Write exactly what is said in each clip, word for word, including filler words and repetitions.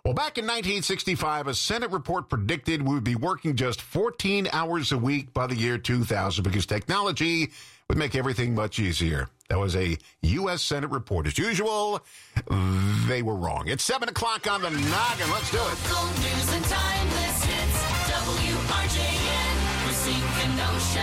Well, back in nineteen sixty-five, a Senate report predicted we would be working just fourteen hours a week by the year two thousand because technology would make everything much easier. That was a U S Senate report. As usual, they were wrong. It's seven o'clock on the noggin. Let's do it. Local news and timeless hits. W R J N, Racine,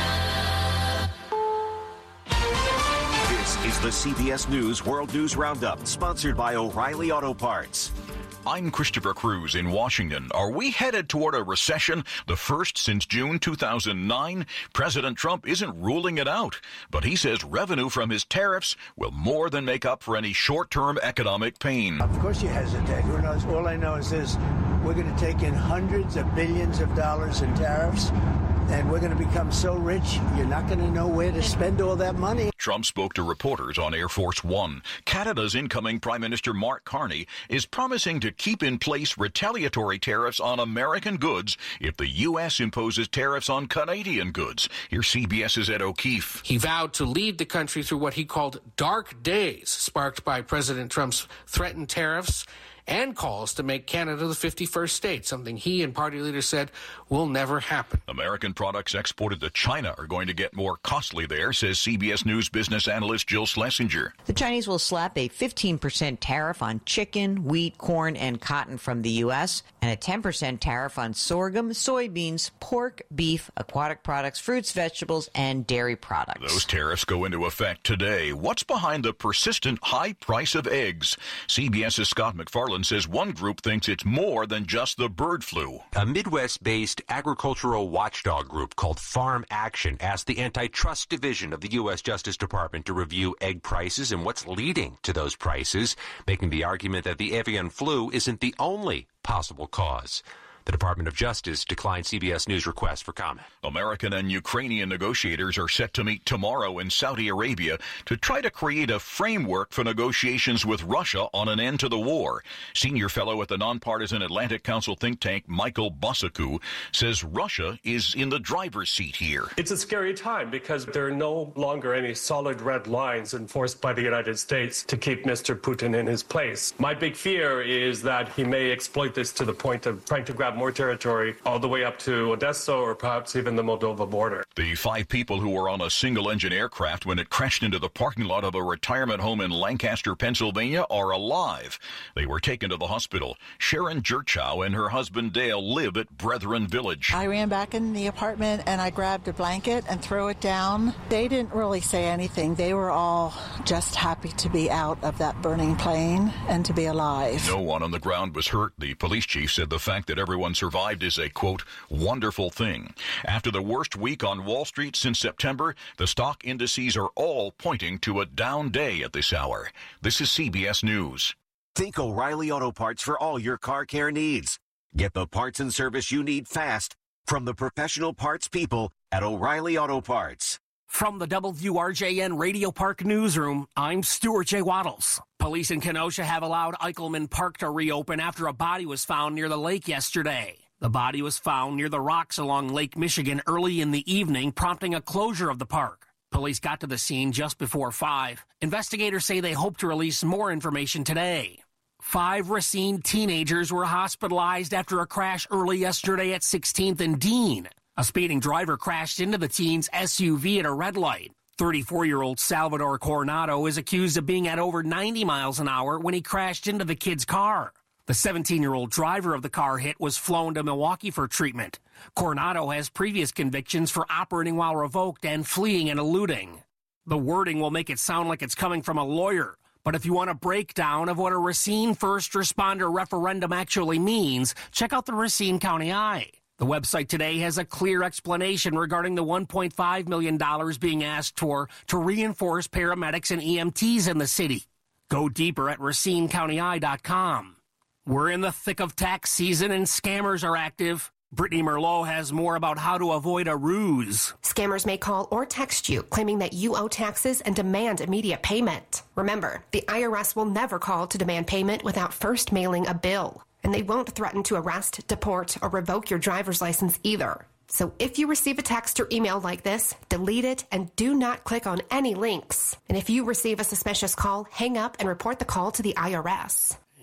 Kenosha. This is the C B S News World News Roundup, sponsored by O'Reilly Auto Parts. I'm Christopher Cruz in Washington. Are we headed toward a recession, the first since June two thousand nine? President Trump isn't ruling it out, but he says revenue from his tariffs will more than make up for any short-term economic pain. Of course you hesitate. Who knows? All I know is this. We're going to take in hundreds of billions of dollars in tariffs, and we're going to become so rich, you're not going to know where to spend all that money. Trump spoke to reporters on Air Force One. Canada's incoming Prime Minister Mark Carney is promising to keep in place retaliatory tariffs on American goods if the U S imposes tariffs on Canadian goods. Here's CBS's Ed O'Keefe. He vowed to lead the country through what he called dark days, sparked by President Trump's threatened tariffs and calls to make Canada the fifty-first state, something he and party leaders said will never happen. American products exported to China are going to get more costly there, says C B S News business analyst Jill Schlesinger. The Chinese will slap a fifteen percent tariff on chicken, wheat, corn, and cotton from the U S, and a ten percent tariff on sorghum, soybeans, pork, beef, aquatic products, fruits, vegetables, and dairy products. Those tariffs go into effect today. What's behind the persistent high price of eggs? CBS's Scott McFarland says one group thinks it's more than just the bird flu. A Midwest-based agricultural watchdog group called Farm Action asked the Antitrust Division of the U S Justice Department to review egg prices and what's leading to those prices, making the argument that the avian flu isn't the only possible cause. The Department of Justice declined C B S News requests for comment. American and Ukrainian negotiators are set to meet tomorrow in Saudi Arabia to try to create a framework for negotiations with Russia on an end to the war. Senior fellow at the nonpartisan Atlantic Council think tank, Michael Bosaku, says Russia is in the driver's seat here. It's a scary time because there are no longer any solid red lines enforced by the United States to keep Mister Putin in his place. My big fear is that he may exploit this to the point of trying to grab more territory all the way up to Odessa or perhaps even the Moldova border. The five people who were on a single-engine aircraft when it crashed into the parking lot of a retirement home in Lancaster, Pennsylvania, are alive. They were taken to the hospital. Sharon Jerchow and her husband Dale live at Brethren Village. I ran back in the apartment and I grabbed a blanket and threw it down. They didn't really say anything. They were all just happy to be out of that burning plane and to be alive. No one on the ground was hurt. The police chief said the fact that everyone survived is a, quote, wonderful thing. After the worst week on Wall Street since September, the stock indices are all pointing to a down day at this hour. This is C B S News. Think O'Reilly Auto Parts for all your car care needs. Get the parts and service you need fast from the professional parts people at O'Reilly Auto Parts. From the W R J N Radio Park Newsroom, I'm Stuart J. Waddles. Police in Kenosha have allowed Eichelman Park to reopen after a body was found near the lake yesterday. The body was found near the rocks along Lake Michigan early in the evening, prompting a closure of the park. Police got to the scene just before five. Investigators say they hope to release more information today. Five Racine teenagers were hospitalized after a crash early yesterday at sixteenth and Dean. A speeding driver crashed into the teens' S U V at a red light. thirty-four-year-old Salvador Coronado is accused of being at over ninety miles an hour when he crashed into the kid's car. The seventeen-year-old driver of the car hit was flown to Milwaukee for treatment. Coronado has previous convictions for operating while revoked and fleeing and eluding. The wording will make it sound like it's coming from a lawyer, but if you want a breakdown of what a Racine first responder referendum actually means, check out the Racine County Eye. The website today has a clear explanation regarding the one point five million dollars being asked for to reinforce paramedics and E M Ts in the city. Go deeper at Racine County Eye dot com. We're in the thick of tax season and scammers are active. Brittany Merlot has more about how to avoid a ruse. Scammers may call or text you claiming that you owe taxes and demand immediate payment. Remember, the I R S will never call to demand payment without first mailing a bill. And they won't threaten to arrest, deport, or revoke your driver's license either. So if you receive a text or email like this, delete it and do not click on any links. And if you receive a suspicious call, hang up and report the call to the I R S.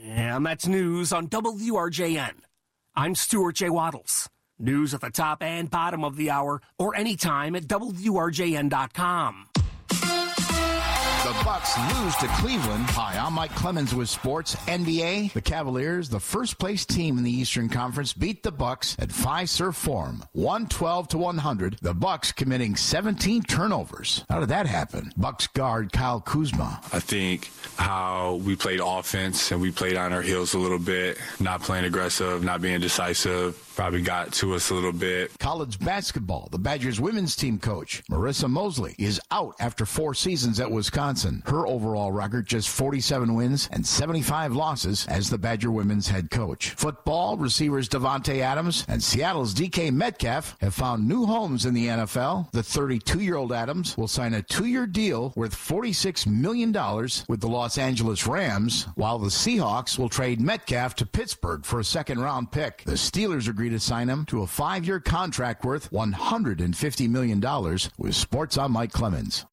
And that's news on W R J N. I'm Stuart J. Waddles. News at the top and bottom of the hour or anytime at W R J N dot com. The Bucks lose to Cleveland. Hi, I'm Mike Clemens with Sports. N B A, the Cavaliers, the first-place team in the Eastern Conference, beat the Bucks at Fiserv Forum, one twelve to one hundred. The Bucks committing seventeen turnovers. How did that happen? Bucks guard Kyle Kuzma. I think how we played offense and we played on our heels a little bit, not playing aggressive, not being decisive, probably got to us a little bit. College basketball, the Badgers women's team coach, Marissa Mosley, is out after four seasons at Wisconsin. Her overall record just forty-seven wins and seventy-five losses as the Badger women's head coach. Football, receivers Devontae Adams and Seattle's D K Metcalf have found new homes in the N F L. The thirty-two-year-old Adams will sign a two-year deal worth forty-six million dollars with the Los Angeles Rams, while the Seahawks will trade Metcalf to Pittsburgh for a second-round pick. The Steelers agree to sign him to a five-year contract worth one hundred fifty million dollars. With Sports, I'm Mike Clemens.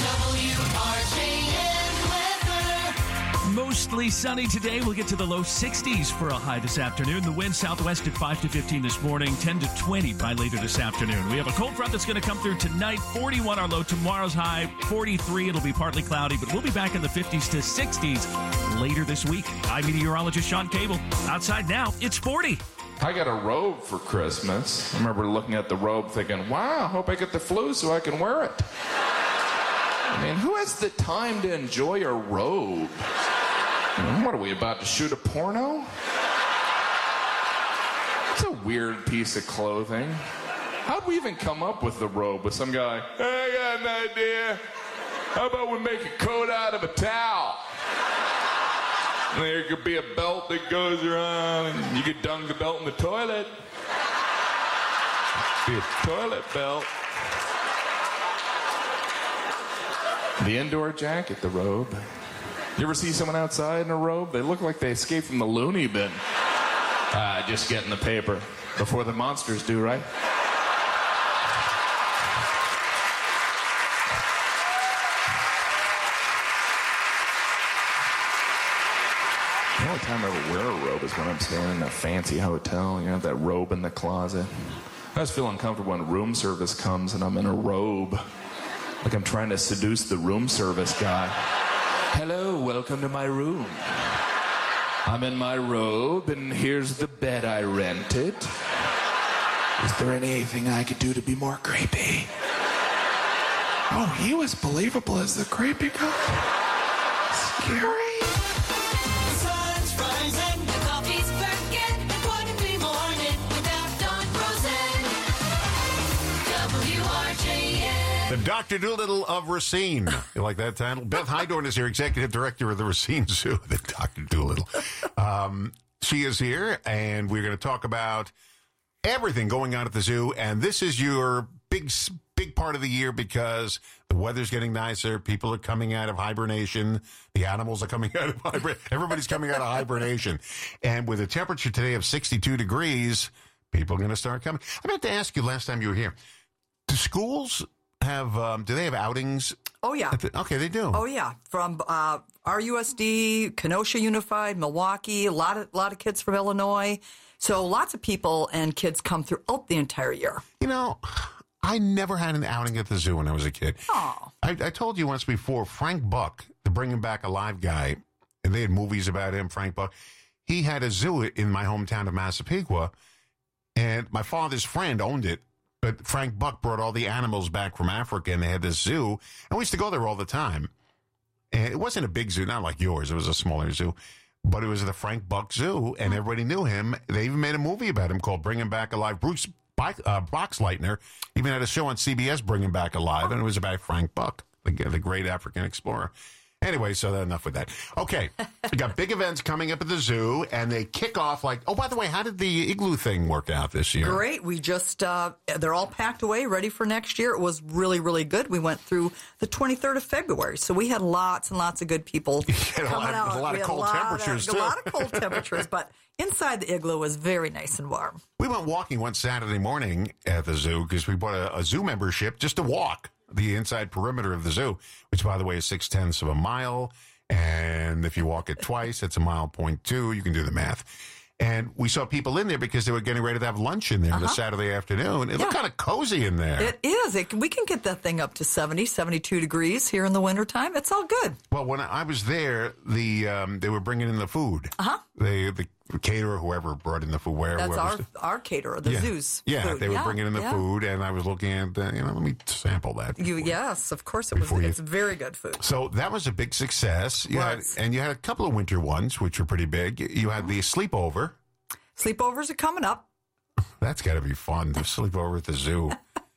Mostly sunny today. We'll get to the low sixties for a high this afternoon. The wind southwest at five to fifteen this morning, ten to twenty by later this afternoon. We have a cold front that's going to come through tonight. forty-one our low. Tomorrow's high, forty-three. It'll be partly cloudy, but we'll be back in the fifties to sixties later this week. I'm meteorologist Sean Cable. Outside now, it's forty. I got a robe for Christmas. I remember looking at the robe thinking, wow, I hope I get the flu so I can wear it. I mean, who has the time to enjoy a robe? What are we about to shoot a porno? It's a weird piece of clothing. How'd we even come up with the robe with some guy? Hey, I got an idea. How about we make a coat out of a towel? And there could be a belt that goes around, and you could dunk the belt in the toilet. Be a toilet belt. The indoor jacket, the robe. You ever see someone outside in a robe? They look like they escaped from the loony bin. Ah, just getting the paper before the monsters do, right? The only time I ever wear a robe is when I'm staying in a fancy hotel. You know, that robe in the closet. I always feel uncomfortable when room service comes and I'm in a robe. Like I'm trying to seduce the room service guy. Hello, welcome to my room. I'm in my robe, and here's the bed I rented. Is there anything I could do to be more creepy? Oh, he was believable as the creepy guy. Scary. The sun's rising, the coffee's burning. It wouldn't be morning without Don Rosen. W R J N. The Doctor Doolittle of Racine. You like that title? Beth Hydorn is here, executive director of the Racine Zoo, the Doctor Doolittle. Um, she is here, and we're going to talk about everything going on at the zoo. And this is your big, big part of the year because the weather's getting nicer. People are coming out of hibernation. The animals are coming out of hibernation. Everybody's coming out of hibernation. And with a temperature today of sixty-two degrees, people are going to start coming. I meant to ask you last time you were here, do schools have, um, do they have outings? Oh, yeah. The, okay, they do. Oh, yeah. From uh, R U S D, Kenosha Unified, Milwaukee, a lot of, lot of kids from Illinois. So lots of people and kids come throughout the entire year. You know, I never had an outing at the zoo when I was a kid. Oh. I, I told you once before, Frank Buck, the Bringing Back Alive guy, and they had movies about him, Frank Buck. He had a zoo in my hometown of Massapequa, and my father's friend owned it. But Frank Buck brought all the animals back from Africa, and they had this zoo. And we used to go there all the time. And it wasn't a big zoo, not like yours. It was a smaller zoo. But it was the Frank Buck Zoo, and everybody knew him. They even made a movie about him called Bringing Back Alive. Bruce uh, Boxleitner even had a show on C B S, Bringing Back Alive, and it was about Frank Buck, the, the great African explorer. Anyway, so enough with that. Okay, we got big events coming up at the zoo, and they kick off like, oh, by the way, how did the igloo thing work out this year? Great. We just, uh, they're all packed away, ready for next year. It was really, really good. We went through the twenty-third of February, so we had lots and lots of good people coming a lot, out. A lot we of cold lot temperatures, of, too. A lot of cold temperatures, but inside the igloo was very nice and warm. We went walking one Saturday morning at the zoo because we bought a, a zoo membership just to walk the inside perimeter of the zoo, which, by the way, is six-tenths of a mile. And if you walk it twice, it's a mile point two. You can do the math. And we saw people in there because they were getting ready to have lunch in there Uh-huh. the Saturday afternoon. It looked kind of cozy in there. It is. It, we can get that thing up to seventy, seventy-two degrees here in the wintertime. It's all good. Well, when I was there, the um, they were bringing in the food. Uh-huh. They, the caterer, whoever brought in the food, where That's whoever's our our caterer, the yeah. zoo's Yeah, food. they were yeah, bringing in the yeah. food, and I was looking at, the, you know, let me sample that. You, yes, of course it was. Before you- It's very good food. So that was a big success. You had, Was. and you had a couple of winter ones, which were pretty big. You had the sleepover. Sleepovers are coming up. That's got to be fun. The sleepover at the zoo.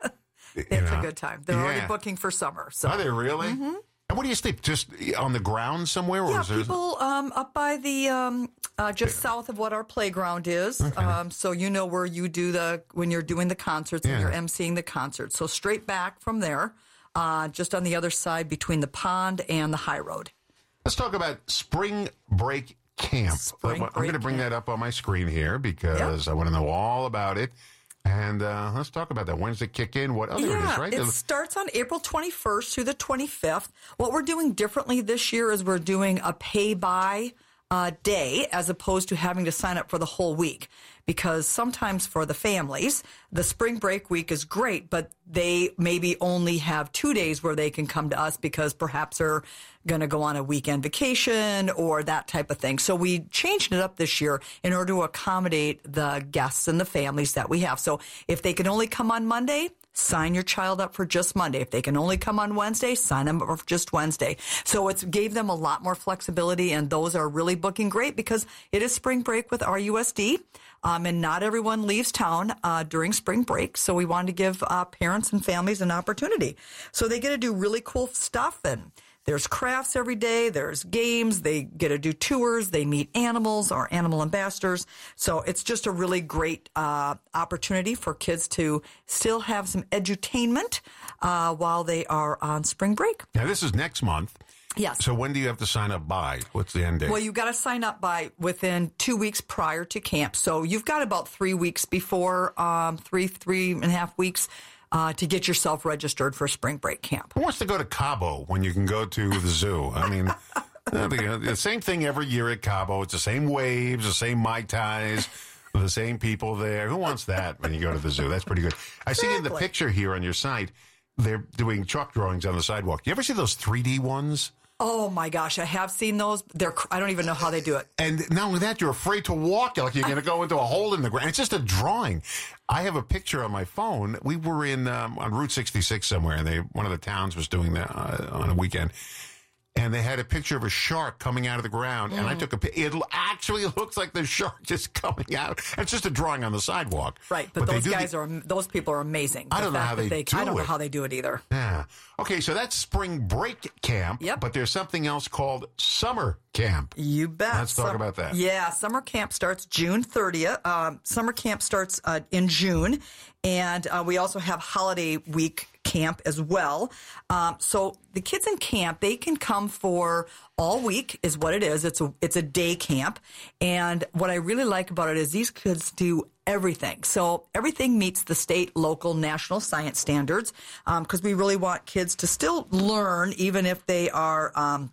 You It's know? a good time. They're Yeah. already booking for summer. So. Are they really? Mhm. And where do you sleep? Just on the ground somewhere? Or Yeah, is there... people um, up by the um, uh, just south of what our playground is. Okay. Um, so you know where you do the when you're doing the concerts and Yeah. you're emceeing the concerts. So straight back from there, uh, just on the other side between the pond and the high road. Let's talk about spring break camp. Spring I'm break going to bring camp. that up on my screen here because I want to know all about it. And uh, let's talk about that. When does it kick in? What other yeah, it is, right? it starts on April twenty-first through the twenty-fifth. What we're doing differently this year is we're doing a pay-by uh, day as opposed to having to sign up for the whole week. Because sometimes for the families, the spring break week is great, but they maybe only have two days where they can come to us because perhaps they're going to go on a weekend vacation or that type of thing. So we changed it up this year in order to accommodate the guests and the families that we have. So if they can only come on Monday, sign your child up for just Monday. If they can only come on Wednesday, sign them up for just Wednesday. So it's gave them a lot more flexibility, and those are really booking great because it is spring break with R U S D. Um, and not everyone leaves town uh, during spring break, so we wanted to give uh, parents and families an opportunity. So they get to do really cool stuff, and there's crafts every day, there's games, they get to do tours, they meet animals, our animal ambassadors. So it's just a really great uh, opportunity for kids to still have some edutainment uh, while they are on spring break. Now, this is next month. Yes. So when do you have to sign up by? What's the end date? Well, you've got to sign up by within two weeks prior to camp. So you've got about three weeks before, um, three, three and a half weeks uh, to get yourself registered for spring break camp. Who wants to go to Cabo when you can go to the zoo? I mean, uh, the, the same thing every year at Cabo. It's the same waves, the same Mai Tais, the same people there. Who wants that when you go to the zoo? That's pretty good. I see in the picture here on your site, they're doing chalk drawings on the sidewalk. You ever see those three D ones? Oh my gosh, I have seen those. They're I don't even know how they do it. And not only that, you're afraid to walk. Like you're going to go into a hole in the ground. It's just a drawing. I have a picture on my phone. We were in um, on Route sixty-six somewhere, and they one of the towns was doing that uh, on a weekend. And they had a picture of a shark coming out of the ground. Mm. And I took a picture. It actually looks like the shark just coming out. It's just a drawing on the sidewalk. Right, but, but those guys the, are those people are amazing. I The don't know fact how that they do I don't know it. how they do it either. Yeah. Okay, so that's spring break camp. Yep. But there's something else called summer camp. You bet. Let's talk Sum- about that. Yeah, summer camp starts June thirtieth. Um, summer camp starts uh, in June, and uh, we also have holiday week camp as well. Um, so the kids in camp, they can come for all week is what it is. It's a it's a day camp, and what I really like about it is these kids do everything. So everything meets the state, local, national science standards because um, we really want kids to still learn even if they are um,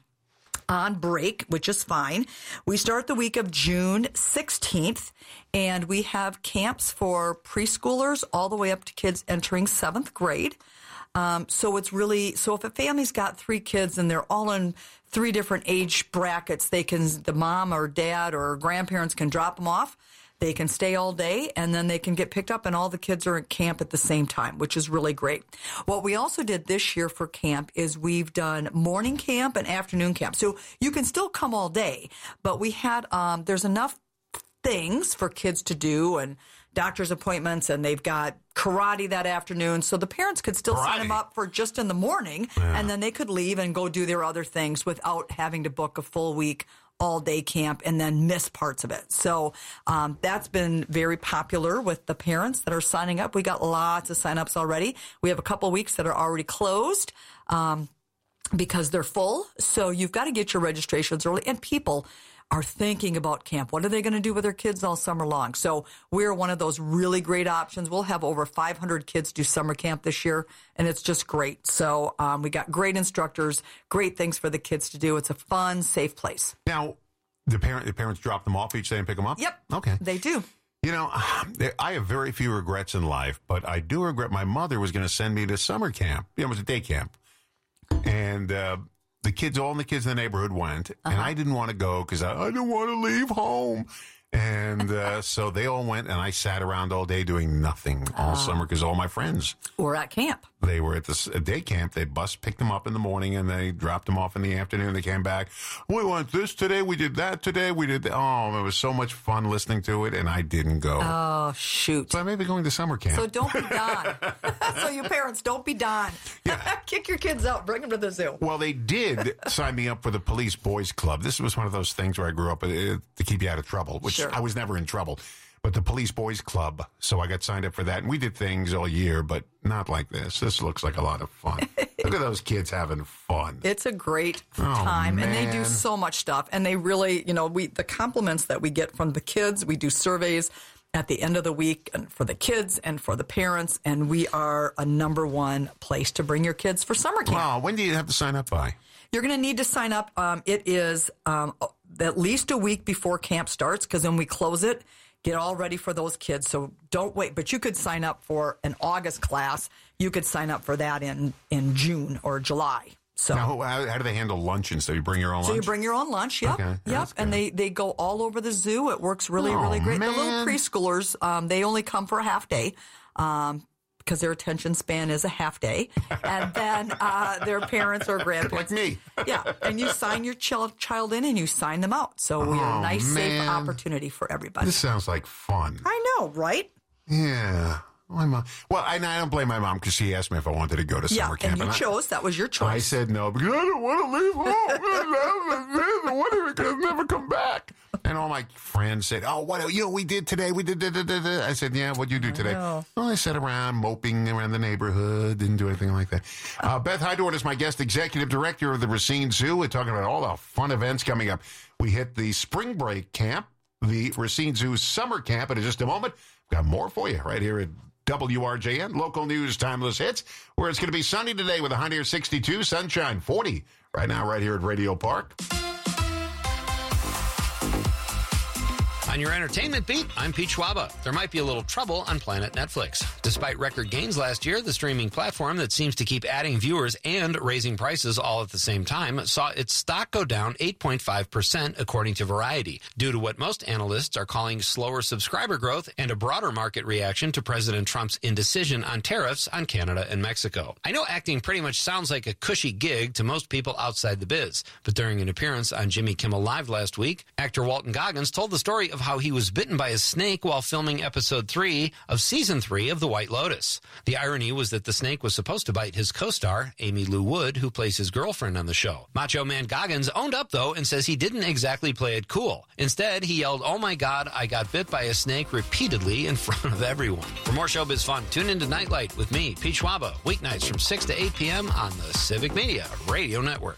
on break, which is fine. We start the week of June sixteenth, and we have camps for preschoolers all the way up to kids entering seventh grade. Um, so it's really, so if a family's got three kids and they're all in three different age brackets, they can, the mom or dad or grandparents can drop them off. They can stay all day, and then they can get picked up, and all the kids are at camp at the same time, which is really great. What we also did this year for camp is we've done morning camp and afternoon camp. So you can still come all day, but we had, um, there's enough things for kids to do and doctor's appointments, and they've got karate that afternoon. So the parents could still Karate. sign them up for just in the morning, Yeah. and then they could leave and go do their other things without having to book a full week all day camp and then miss parts of it. So um, that's been very popular with the parents that are signing up. We got lots of signups already. We have a couple weeks that are already closed um, because they're full. So you've got to get your registrations early. And people are thinking about camp. What are they going to do with their kids all summer long? So we're one of those really great options. We'll have over five hundred kids do summer camp this year, and it's just great. So um, we got great instructors, great things for the kids to do. It's a fun, safe place. Now, the parent the parents drop them off each day and pick them up? Yep. Okay. They do. You know, I have very few regrets in life, but I do regret my mother was going to send me to summer camp. You know, it was a day camp. And uh, the kids, all the kids in the neighborhood went, uh-huh. and I didn't want to go because I, I didn't want to leave home. And uh, so they all went, and I sat around all day doing nothing all uh, summer because all my friends were at camp. They were at this a day camp. They bus picked them up in the morning, and they dropped them off in the afternoon. They came back. We went this today. We did that today. We did that. Oh, it was so much fun listening to it, and I didn't go. Oh, shoot. So I may be going to summer camp. So don't be Don. So you parents, don't be Don. Yeah. Kick your kids out. Bring them to the zoo. Well, they did sign me up for the Police Boys Club. This was one of those things where I grew up uh, to keep you out of trouble, which sure. I was never in trouble. But the Police Boys Club, so I got signed up for that. And we did things all year, but not like this. This looks like a lot of fun. Look at those kids having fun. It's a great oh, time, man. and they do so much stuff. And they really, you know, we the compliments that we get from the kids, we do surveys at the end of the week and for the kids and for the parents, and we are a number one place to bring your kids for summer camp. Wow, when do you have to sign up by? You're going to need to sign up. Um, it is um, at least a week before camp starts, because then we close it. Get all ready for those kids, so don't wait. But you could sign up for an August class. You could sign up for that in, in June or July. So now, how, how do they handle lunch and stuff? You bring your own so lunch? So you bring your own lunch, yep. Okay, yep. And they, they go all over the zoo. It works really, oh, really great. Man. The little preschoolers, um, they only come for a half day. Um, because their attention span is a half day. And then uh, their parents or grandparents. Like me. Yeah. And you sign your child, child in and you sign them out. So we have oh, a nice, man. safe opportunity for everybody. This sounds like fun. I know, right? Yeah. My mom. Well, I, I don't blame my mom because she asked me if I wanted to go to yeah, summer camp. And you and chose. I, that was your choice. I said no because I don't want to leave home. What if it never come back? And all my friends said, oh, what you know, we did today. We did. Da, da, da, da. I said, yeah, what'd you do today? I well, I sat around moping around the neighborhood. Didn't do anything like that. Uh, Beth Hydort is my guest executive director of the Racine Zoo. We're talking about all the fun events coming up. We hit the spring break camp, the Racine Zoo summer camp. And in just a moment, we've got more for you right here at W R J N, local news, timeless hits, where it's going to be sunny today with a high near sixty-two, sunshine forty right now right here at Radio Park. On your entertainment beat, I'm Pete Schwaba. There might be a little trouble on Planet Netflix. Despite record gains last year, the streaming platform that seems to keep adding viewers and raising prices all at the same time saw its stock go down eight point five percent, according to Variety, due to what most analysts are calling slower subscriber growth and a broader market reaction to President Trump's indecision on tariffs on Canada and Mexico. I know acting pretty much sounds like a cushy gig to most people outside the biz, but during an appearance on Jimmy Kimmel Live last week, actor Walton Goggins told the story of how he was bitten by a snake while filming episode three of season three of The White Lotus. The irony was that the snake was supposed to bite his co-star, Amy Lou Wood, who plays his girlfriend on the show. Macho Man Goggins owned up, though, and says he didn't exactly play it cool. Instead, he yelled, "Oh my God, I got bit by a snake," repeatedly in front of everyone. For more showbiz fun, tune into Nightlight with me, Pete Schwaba, weeknights from six to eight p.m. on the Civic Media Radio Network.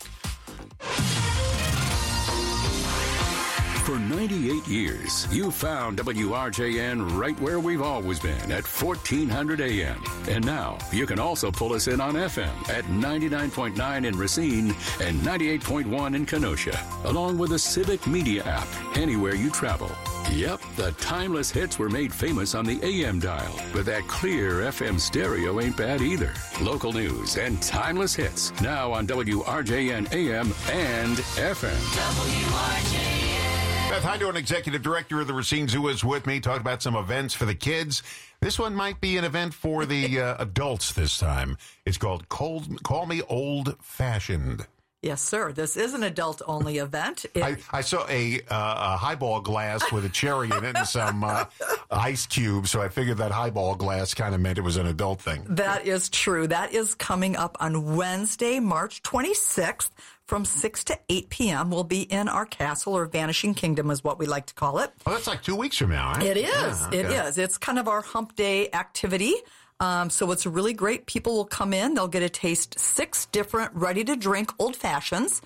For ninety-eight years, you found W R J N right where we've always been at fourteen hundred A M. And now you can also pull us in on F M at ninety-nine point nine in Racine and ninety-eight point one in Kenosha, along with the Civic Media app anywhere you travel. Yep, the timeless hits were made famous on the A M dial, but that clear F M stereo ain't bad either. Local news and timeless hits now on W R J N A M and F M. W R J N. Beth Hydort, executive director of the Racine Zoo, is with me. Talked about some events for the kids. This one might be an event for the uh, adults this time. It's called Call, Call Me Old Fashioned. Yes, sir. This is an adult-only event. It- I, I saw a, uh, a highball glass with a cherry in it and some uh, ice cubes, so I figured that highball glass kind of meant it was an adult thing. That is true. That is coming up on Wednesday, March twenty-sixth from six to eight p.m. We'll be in our castle, or Vanishing Kingdom is what we like to call it. Oh, that's like two weeks from now, right? It is. Yeah, okay. It is. It's kind of our hump day activity. Um, so it's really great. People will come in. They'll get to taste six different ready-to-drink old fashions.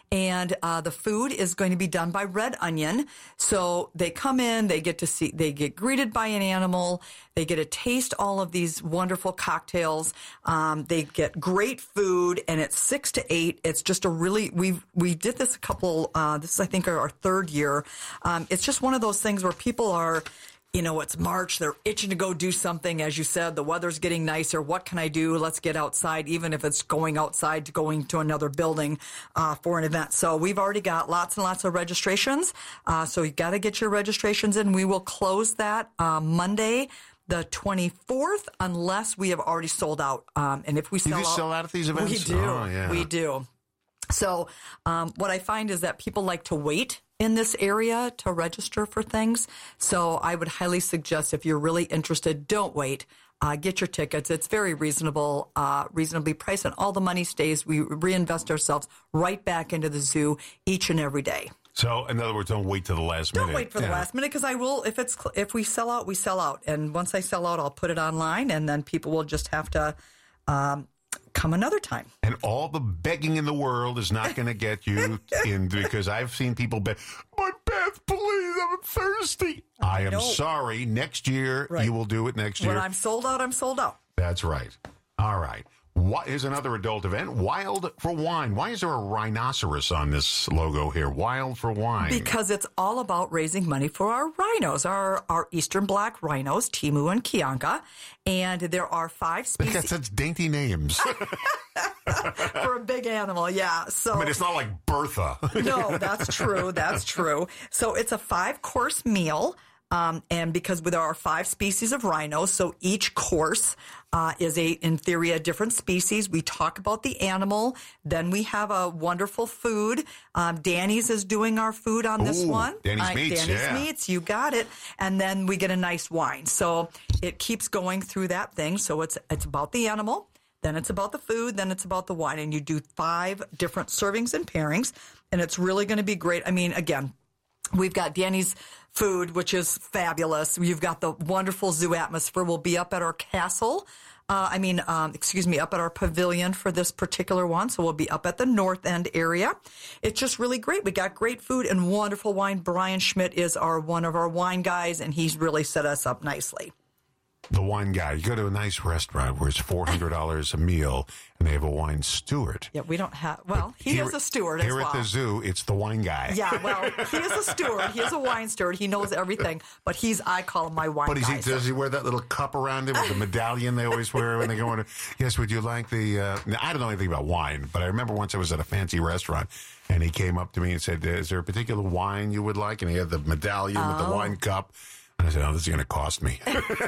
And uh, the food is going to be done by Red Onion. So they come in, they get to see, they get greeted by an animal, they get to taste all of these wonderful cocktails. Um, they get great food, and it's six to eight. It's just a really we we did this a couple. Uh, this is I think our, our third year. Um, it's just one of those things where people are. You know, it's March. They're itching to go do something. As you said, the weather's getting nicer. What can I do? Let's get outside, even if it's going outside to going to another building uh, for an event. So we've already got lots and lots of registrations. Uh, so you got to get your registrations in. We will close that uh, Monday, the twenty-fourth, unless we have already sold out. Um, and if we Do sell you out, sell out at these events? we do. Oh, yeah. We do. So um, what I find is that people like to wait in this area to register for things. So I would highly suggest if you're really interested, don't wait. Uh, get your tickets. It's very reasonable, uh, reasonably priced, and all the money stays. We reinvest ourselves right back into the zoo each and every day. So, in other words, don't wait to the last Don't minute. wait for the Yeah. last minute, because I will. If it's cl- if we sell out, we sell out, and once I sell out, I'll put it online, and then people will just have to um, come another time. And all the begging in the world is not going to get you in, because I've seen people beg, but Beth, please, I'm thirsty. I am know. sorry. Next year, Right. you will do it next year. When I'm sold out, I'm sold out. That's right. All right. What is another adult event? Wild for Wine. Why is there a rhinoceros on this logo here? Wild for Wine. Because it's all about raising money for our rhinos, our our eastern black rhinos, Timu and Kianka. And there are five They species. got such dainty names. For a big animal, yeah. So I mean, it's not like Bertha. no, that's true. That's true. So it's a five course meal. Um, and because there are five species of rhinos, so each course uh, is a, in theory, a different species. We talk about the animal. Then we have a wonderful food. Um, Danny's is doing our food on this Ooh, one. Danny's Uh, Meats, Danny's yeah. Meats, you got it. And then we get a nice wine. So it keeps going through that thing. So it's it's about the animal. Then it's about the food. Then it's about the wine. And you do five different servings and pairings. And it's really going to be great. I mean, again, we've got Danny's food, which is fabulous. You've got the wonderful zoo atmosphere. We'll be up at our castle. Uh, I mean, um, excuse me, up at our pavilion for this particular one. So we'll be up at the North End area. It's just really great. We got great food and wonderful wine. Brian Schmidt is our one of our wine guys, and he's really set us up nicely. The wine guy. You go to a nice restaurant where it's four hundred dollars a meal, and they have a wine steward. Yeah, we don't have, well, he Here- is a steward Here as well. at the zoo, it's the wine guy. Yeah, well, he is a steward. He is a wine steward. He knows everything, but he's, I call him my wine But is guy. he, so- does he wear that little cup around him with the medallion they always wear when they go in? Yes, would you like the... Uh, now, I don't know anything about wine, but I remember once I was at a fancy restaurant, and he came up to me and said, is there a particular wine you would like? And he had the medallion with the Oh. wine cup. And I said, oh, this is going to cost me.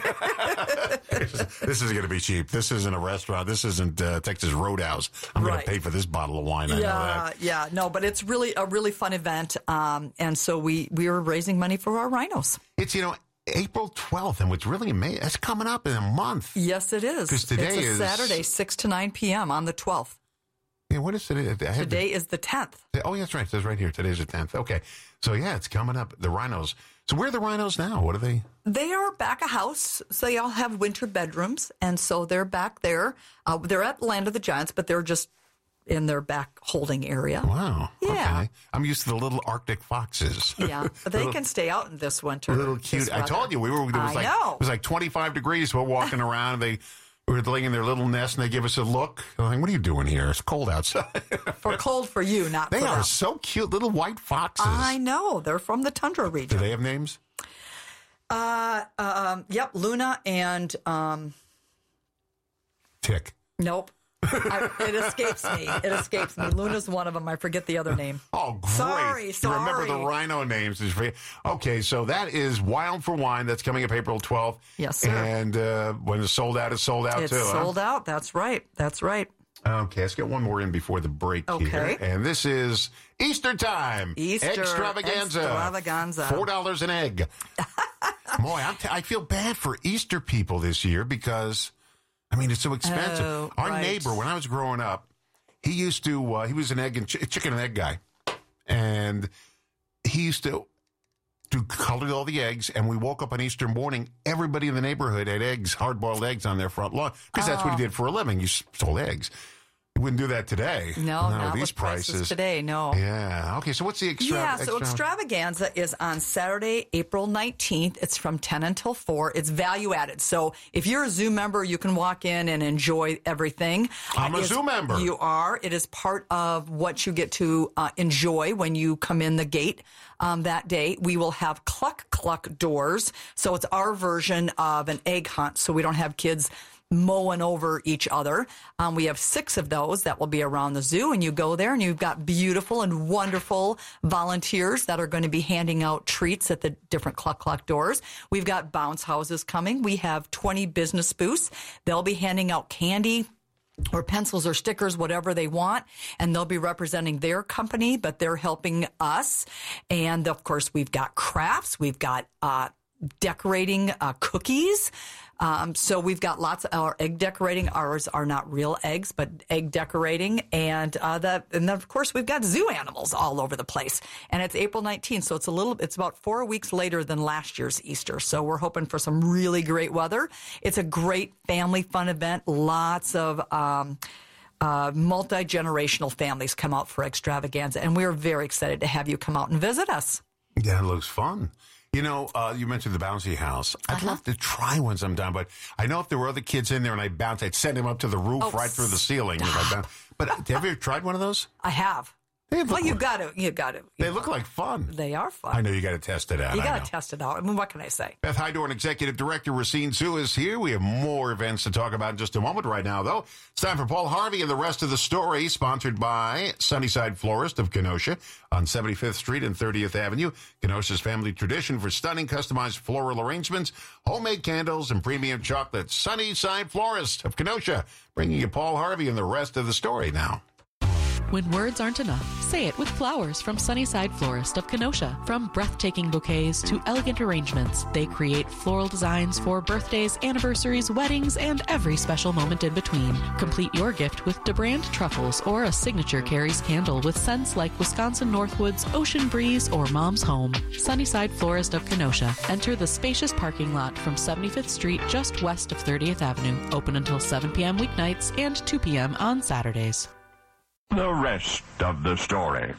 This is going to be cheap. This isn't a restaurant. This isn't uh, Texas Roadhouse. I'm going Right. to pay for this bottle of wine. I know Yeah, that. yeah, no, but it's really a really fun event, um, and so we we are raising money for our rhinos. It's, you know, April twelfth, and what's really amazing, that's coming up in a month. Yes, it is. 'Cause today it's a is- Saturday, six to nine p.m. on the twelfth. Yeah, what is today? I had Today is the tenth. the- oh, yeah, that's right. It says right here. Today's the tenth. Okay. So, yeah, it's coming up. The rhinos. So, where are the rhinos now? What are they? They are back a house, so they all have winter bedrooms, and so they're back there. Uh, they're at Land of the Giants, but they're just in their back holding area. Wow. Yeah. Okay. I'm used to the little Arctic foxes. Yeah, but they Little- can stay out in this winter. Little this cute. I weather. told you we were. It was I like know. it was like twenty-five degrees. We're walking around. And they we were laying in their little nest, and they give us a look. I'm like, what are you doing here? It's cold outside. For cold for you, not They for are them. so cute, little white foxes. I know. They're from the tundra Do region. they have names? Uh, um, yep, Luna and um, Tick. nope. I, it escapes me. It escapes me. Luna's one of them. I forget the other name. Oh, great. Sorry, You sorry. remember the rhino names. Is for- Okay, so that is Wild for Wine. That's coming up April twelfth. Yes, sir. And uh, when it's sold out, it's sold out It's too. huh? sold out. That's right. That's right. Okay, let's get one more in before the break Okay. here. And this is Easter time. Easter Extravaganza. extravaganza. four dollars an egg. Boy, I'm t- I feel bad for Easter people this year because, I mean, it's so expensive. Oh, Our right. neighbor, when I was growing up, he used to, uh, he was an egg and ch- chicken and egg guy. And he used to do colored all the eggs, and we woke up on Easter morning, everybody in the neighborhood had eggs, hard-boiled eggs on their front lawn, because that's what he Oh. did for a living. He sold eggs. You wouldn't do that today. No, no not these with prices today, no. Yeah. Okay, so what's the extra? Yeah, so extra- Extravaganza is on Saturday, April nineteenth. It's from ten until four. It's value added. So if you're a Zoo member, you can walk in and enjoy everything. I'm a It's- Zoo member. You are. It is part of what you get to uh, enjoy when you come in the gate um, that day. We will have cluck cluck doors. So it's our version of an egg hunt. So we don't have kids mowing over each other. Um, we have six of those that will be around the zoo, and you go there and you've got beautiful and wonderful volunteers that are going to be handing out treats at the different cluck cluck doors. We've got bounce houses coming. We have twenty business booths. They'll be handing out candy or pencils or stickers, whatever they want, and they'll be representing their company, but they're helping us. And of course, we've got crafts. We've got uh, decorating uh, cookies. Um, so we've got lots of our egg decorating. Ours are not real eggs, but egg decorating. And, uh, the, and then of course we've got zoo animals all over the place. And it's April nineteenth. So it's a little, it's about four weeks later than last year's Easter. So we're hoping for some really great weather. It's a great family fun event. Lots of, um, Uh, multi-generational families come out for Extravaganza, and we're very excited to have you come out and visit us. Yeah, it looks fun. You know, uh, you mentioned the bouncy house. I'd Uh-huh. love to try one sometime, but I know if there were other kids in there and I bounced, I'd send them up to the roof Oh, right through the ceiling. If I bounce. But have you ever tried one of those? I have. They look Well, you like- got to, you got to. They look like fun. They are fun. I know you got to test it out. You I got know. to test it out. I mean, what can I say? Beth Hydorn, Executive Director, Racine Zoo, is here. We have more events to talk about in just a moment. Right now, though, it's time for Paul Harvey and the rest of the story, sponsored by Sunnyside Florist of Kenosha on seventy-fifth Street and thirtieth Avenue. Kenosha's family tradition for stunning customized floral arrangements, homemade candles, and premium chocolate. Sunnyside Florist of Kenosha, bringing you Paul Harvey and the rest of the story now. When words aren't enough, say it with flowers from Sunnyside Florist of Kenosha. From breathtaking bouquets to elegant arrangements, they create floral designs for birthdays, anniversaries, weddings, and every special moment in between. Complete your gift with DeBrand truffles or a signature Carrie's candle with scents like Wisconsin Northwoods, Ocean Breeze, or Mom's Home. Sunnyside Florist of Kenosha. Enter the spacious parking lot from seventy-fifth Street just west of thirtieth Avenue. Open until seven p.m. weeknights and two p.m. on Saturdays. The rest of the story.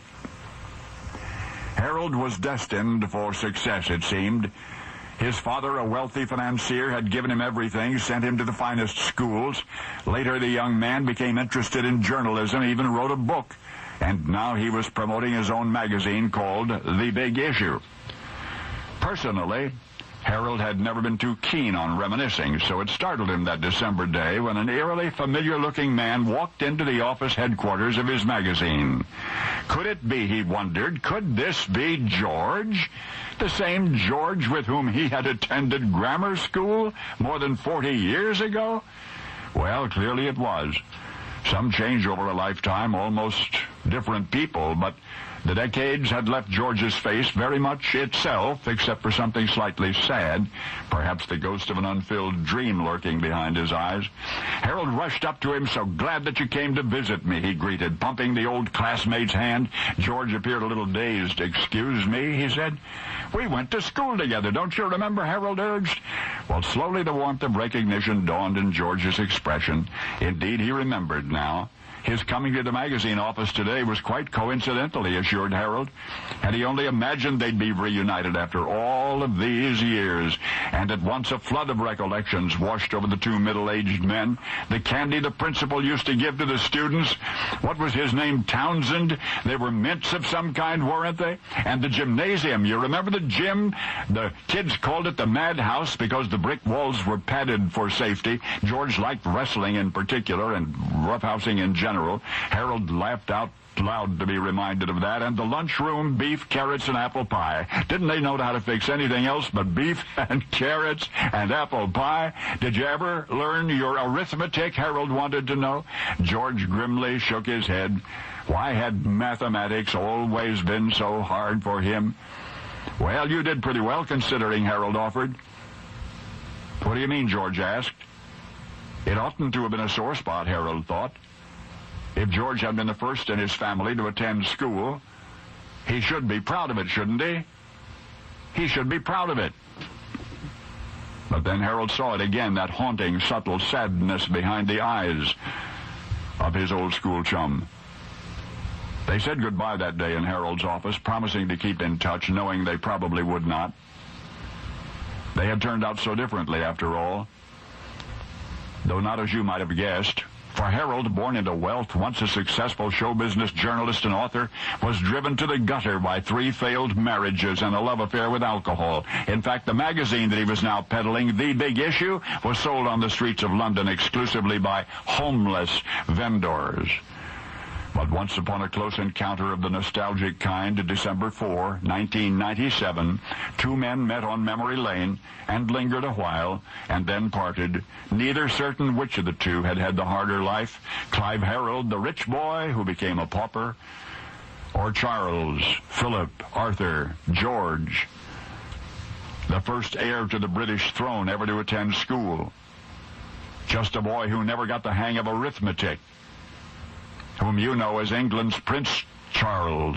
Harold was destined for success, it seemed. His father, a wealthy financier, had given him everything, sent him to the finest schools. Later, the young man became interested in journalism, even wrote a book. And now he was promoting his own magazine called The Big Issue. Personally, Harold had never been too keen on reminiscing, so it startled him that December day when an eerily familiar-looking man walked into the office headquarters of his magazine. Could it be, he wondered, could this be George? The same George with whom he had attended grammar school more than forty years ago? Well, clearly it was. Some change over a lifetime, almost different people, but the decades had left George's face very much itself, except for something slightly sad, perhaps the ghost of an unfilled dream lurking behind his eyes. Harold rushed up to him. "So glad that you came to visit me," he greeted, pumping the old classmate's hand. George appeared a little dazed. "Excuse me," he said. "We went to school together, don't you remember?" Harold urged. Well, slowly the warmth of recognition dawned in George's expression. Indeed, he remembered now. His coming to the magazine office today was quite coincidental, he assured Harold. Had he only imagined they'd be reunited after all of these years. And at once a flood of recollections washed over the two middle-aged men. The candy the principal used to give to the students. What was his name? Townsend? They were mints of some kind, weren't they? And the gymnasium. You remember the gym? The kids called it the madhouse because the brick walls were padded for safety. George liked wrestling in particular and roughhousing in general. Harold laughed out loud to be reminded of that. And the lunchroom, beef, carrots, and apple pie. Didn't they know how to fix anything else but beef and carrots and apple pie? Did you ever learn your arithmetic? Harold wanted to know. George grimly shook his head. Why had mathematics always been so hard for him? Well, you did pretty well considering, Harold offered. What do you mean? George asked. It oughtn't to have been a sore spot, Harold thought. If George had been the first in his family to attend school, he should be proud of it, shouldn't he? He should be proud of it. But then Harold saw it again, that haunting, subtle sadness behind the eyes. of his old school chum. They said goodbye that day in Harold's office, promising to keep in touch, knowing they probably would not. They had turned out so differently, after all, though not as you might have guessed. For Harold, born into wealth, once a successful show business journalist and author, was driven to the gutter by three failed marriages and a love affair with alcohol. In fact, the magazine that he was now peddling, The Big Issue, was sold on the streets of London exclusively by homeless vendors. But once upon a close encounter of the nostalgic kind, December fourth, nineteen ninety-seven, two men met on memory lane and lingered a while and then parted, neither certain which of the two had had the harder life, Clive Harold, the rich boy who became a pauper, or Charles, Philip, Arthur, George, the first heir to the British throne ever to attend school. Just a boy who never got the hang of arithmetic, whom you know as England's Prince Charles.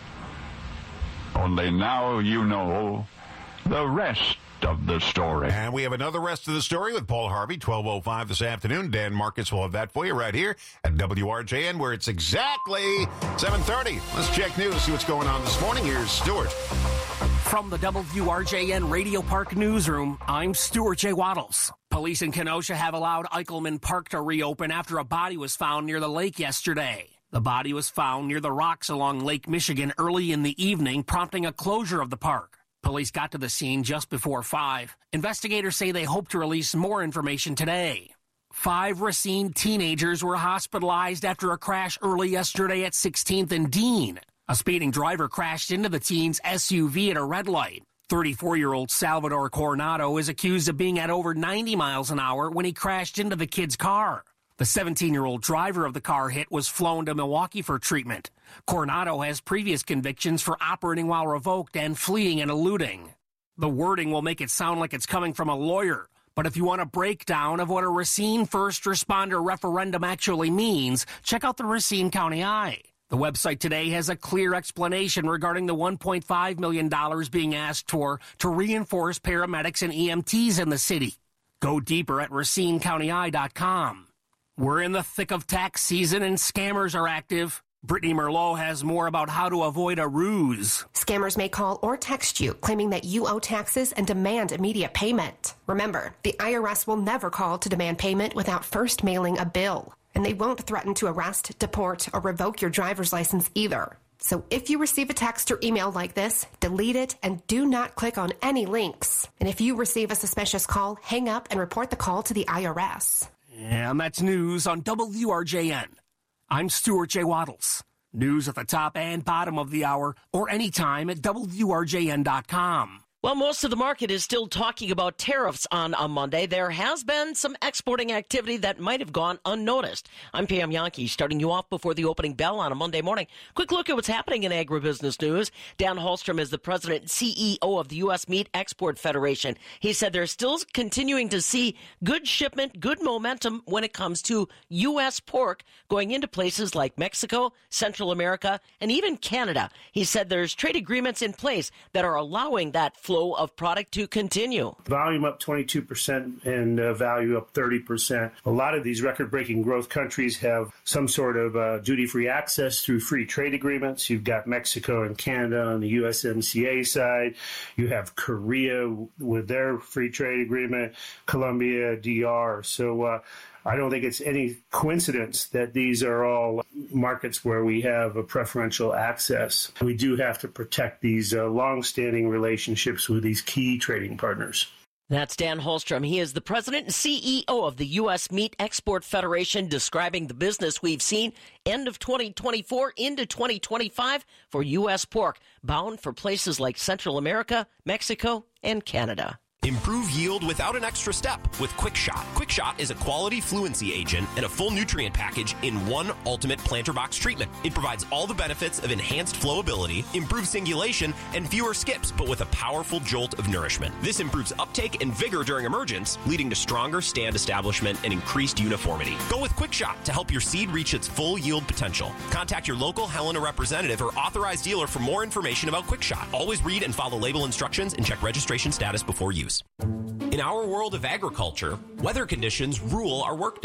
Only now you know the rest of the story. And we have another rest of the story with Paul Harvey, twelve oh five this afternoon. Dan Marcus will have that for you right here at W R J N, where it's exactly seven thirty. Let's check news, see what's going on this morning. Here's Stuart. From the W R J N Radio Park Newsroom, I'm Stuart J. Waddles. Police in Kenosha have allowed Eichelman Park to reopen after a body was found near the lake yesterday. The body was found near the rocks along Lake Michigan early in the evening, prompting a closure of the park. Police got to the scene just before five. Investigators say they hope to release more information today. Five Racine teenagers were hospitalized after a crash early yesterday at sixteenth and Dean. A speeding driver crashed into the teens' S U V at a red light. thirty-four-year-old Salvador Coronado is accused of being at over ninety miles an hour when he crashed into the kid's car. The seventeen-year-old driver of the car hit was flown to Milwaukee for treatment. Coronado has previous convictions for operating while revoked and fleeing and eluding. The wording will make it sound like it's coming from a lawyer, but if you want a breakdown of what a Racine First Responder referendum actually means, check out the Racine County Eye. The website today has a clear explanation regarding the one point five million dollars being asked for to reinforce paramedics and E M Ts in the city. Go deeper at racine county eye dot com. We're in the thick of tax season and scammers are active. Brittany Merlot has more about how to avoid a ruse. Scammers may call or text you claiming that you owe taxes and demand immediate payment. Remember, the I R S will never call to demand payment without first mailing a bill. And they won't threaten to arrest, deport, or revoke your driver's license either. So if you receive a text or email like this, delete it and do not click on any links. And if you receive a suspicious call, hang up and report the call to the I R S. And that's news on W R J N. I'm Stuart J. Waddles. News at the top and bottom of the hour or anytime at W R J N dot com. Well, most of the market is still talking about tariffs on a Monday. There has been some exporting activity that might have gone unnoticed. I'm Pam Yankee, starting you off before the opening bell on a Monday morning. Quick look at what's happening in agribusiness news. Dan Holstrom is the president and C E O of the U S Meat Export Federation. He said they're still continuing to see good shipment, good momentum when it comes to U S pork going into places like Mexico, Central America, and even Canada. He said there's trade agreements in place that are allowing that flow of product to continue. Volume up twenty-two percent and uh, value up thirty percent. A lot of these record-breaking growth countries have some sort of uh, duty-free access through free trade agreements. You've got Mexico and Canada on the U S M C A side. You have Korea with their free trade agreement, Colombia, D R. So uh, I don't think it's any coincidence that these are all markets where we have a preferential access. We do have to protect these uh, long-standing relationships with these key trading partners. That's Dan Holstrom. He is the president and C E O of the U S Meat Export Federation, describing the business we've seen end of twenty twenty-four into twenty twenty-five for U S pork, bound for places like Central America, Mexico, and Canada. Improve yield without an extra step with QuickShot. QuickShot is a quality fluency agent and a full nutrient package in one ultimate planter box treatment. It provides all the benefits of enhanced flowability, improved singulation, and fewer skips, but with a powerful jolt of nourishment. This improves uptake and vigor during emergence, leading to stronger stand establishment and increased uniformity. Go with QuickShot to help your seed reach its full yield potential. Contact your local Helena representative or authorized dealer for more information about QuickShot. Always read and follow label instructions and check registration status before use. In our world of agriculture, weather conditions rule our workday.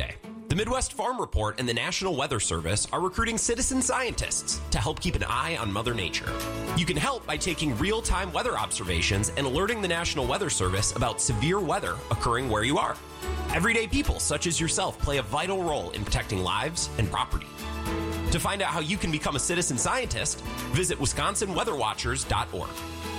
The Midwest Farm Report and the National Weather Service are recruiting citizen scientists to help keep an eye on Mother Nature. You can help by taking real-time weather observations and alerting the National Weather Service about severe weather occurring where you are. Everyday people such as yourself play a vital role in protecting lives and property. To find out how you can become a citizen scientist, visit wisconsin weather watchers dot org.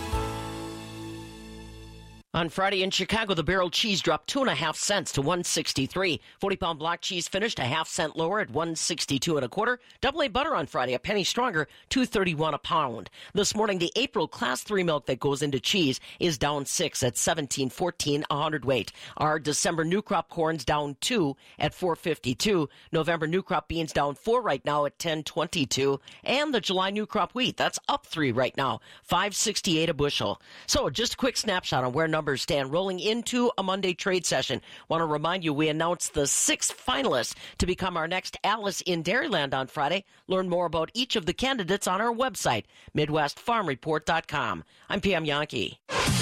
On Friday in Chicago, the barrel cheese dropped two and a half cents to one sixty-three. forty-pound block cheese finished a half cent lower at one sixty-two and a quarter. Double A butter on Friday, a penny stronger, two thirty-one a pound. This morning, the April Class three milk that goes into cheese is down six at seventeen fourteen a hundredweight. Our December new crop corn's down two at four fifty-two. November new crop beans down four right now at ten twenty-two. And the July new crop wheat, that's up three right now, five sixty-eight a bushel. So just a quick snapshot on where numbers stand rolling into a Monday trade session. Want to remind you, we announced the six finalists to become our next Alice in Dairyland on Friday. Learn more about each of the candidates on our website, midwest farm report dot com. I'm P M Yankee.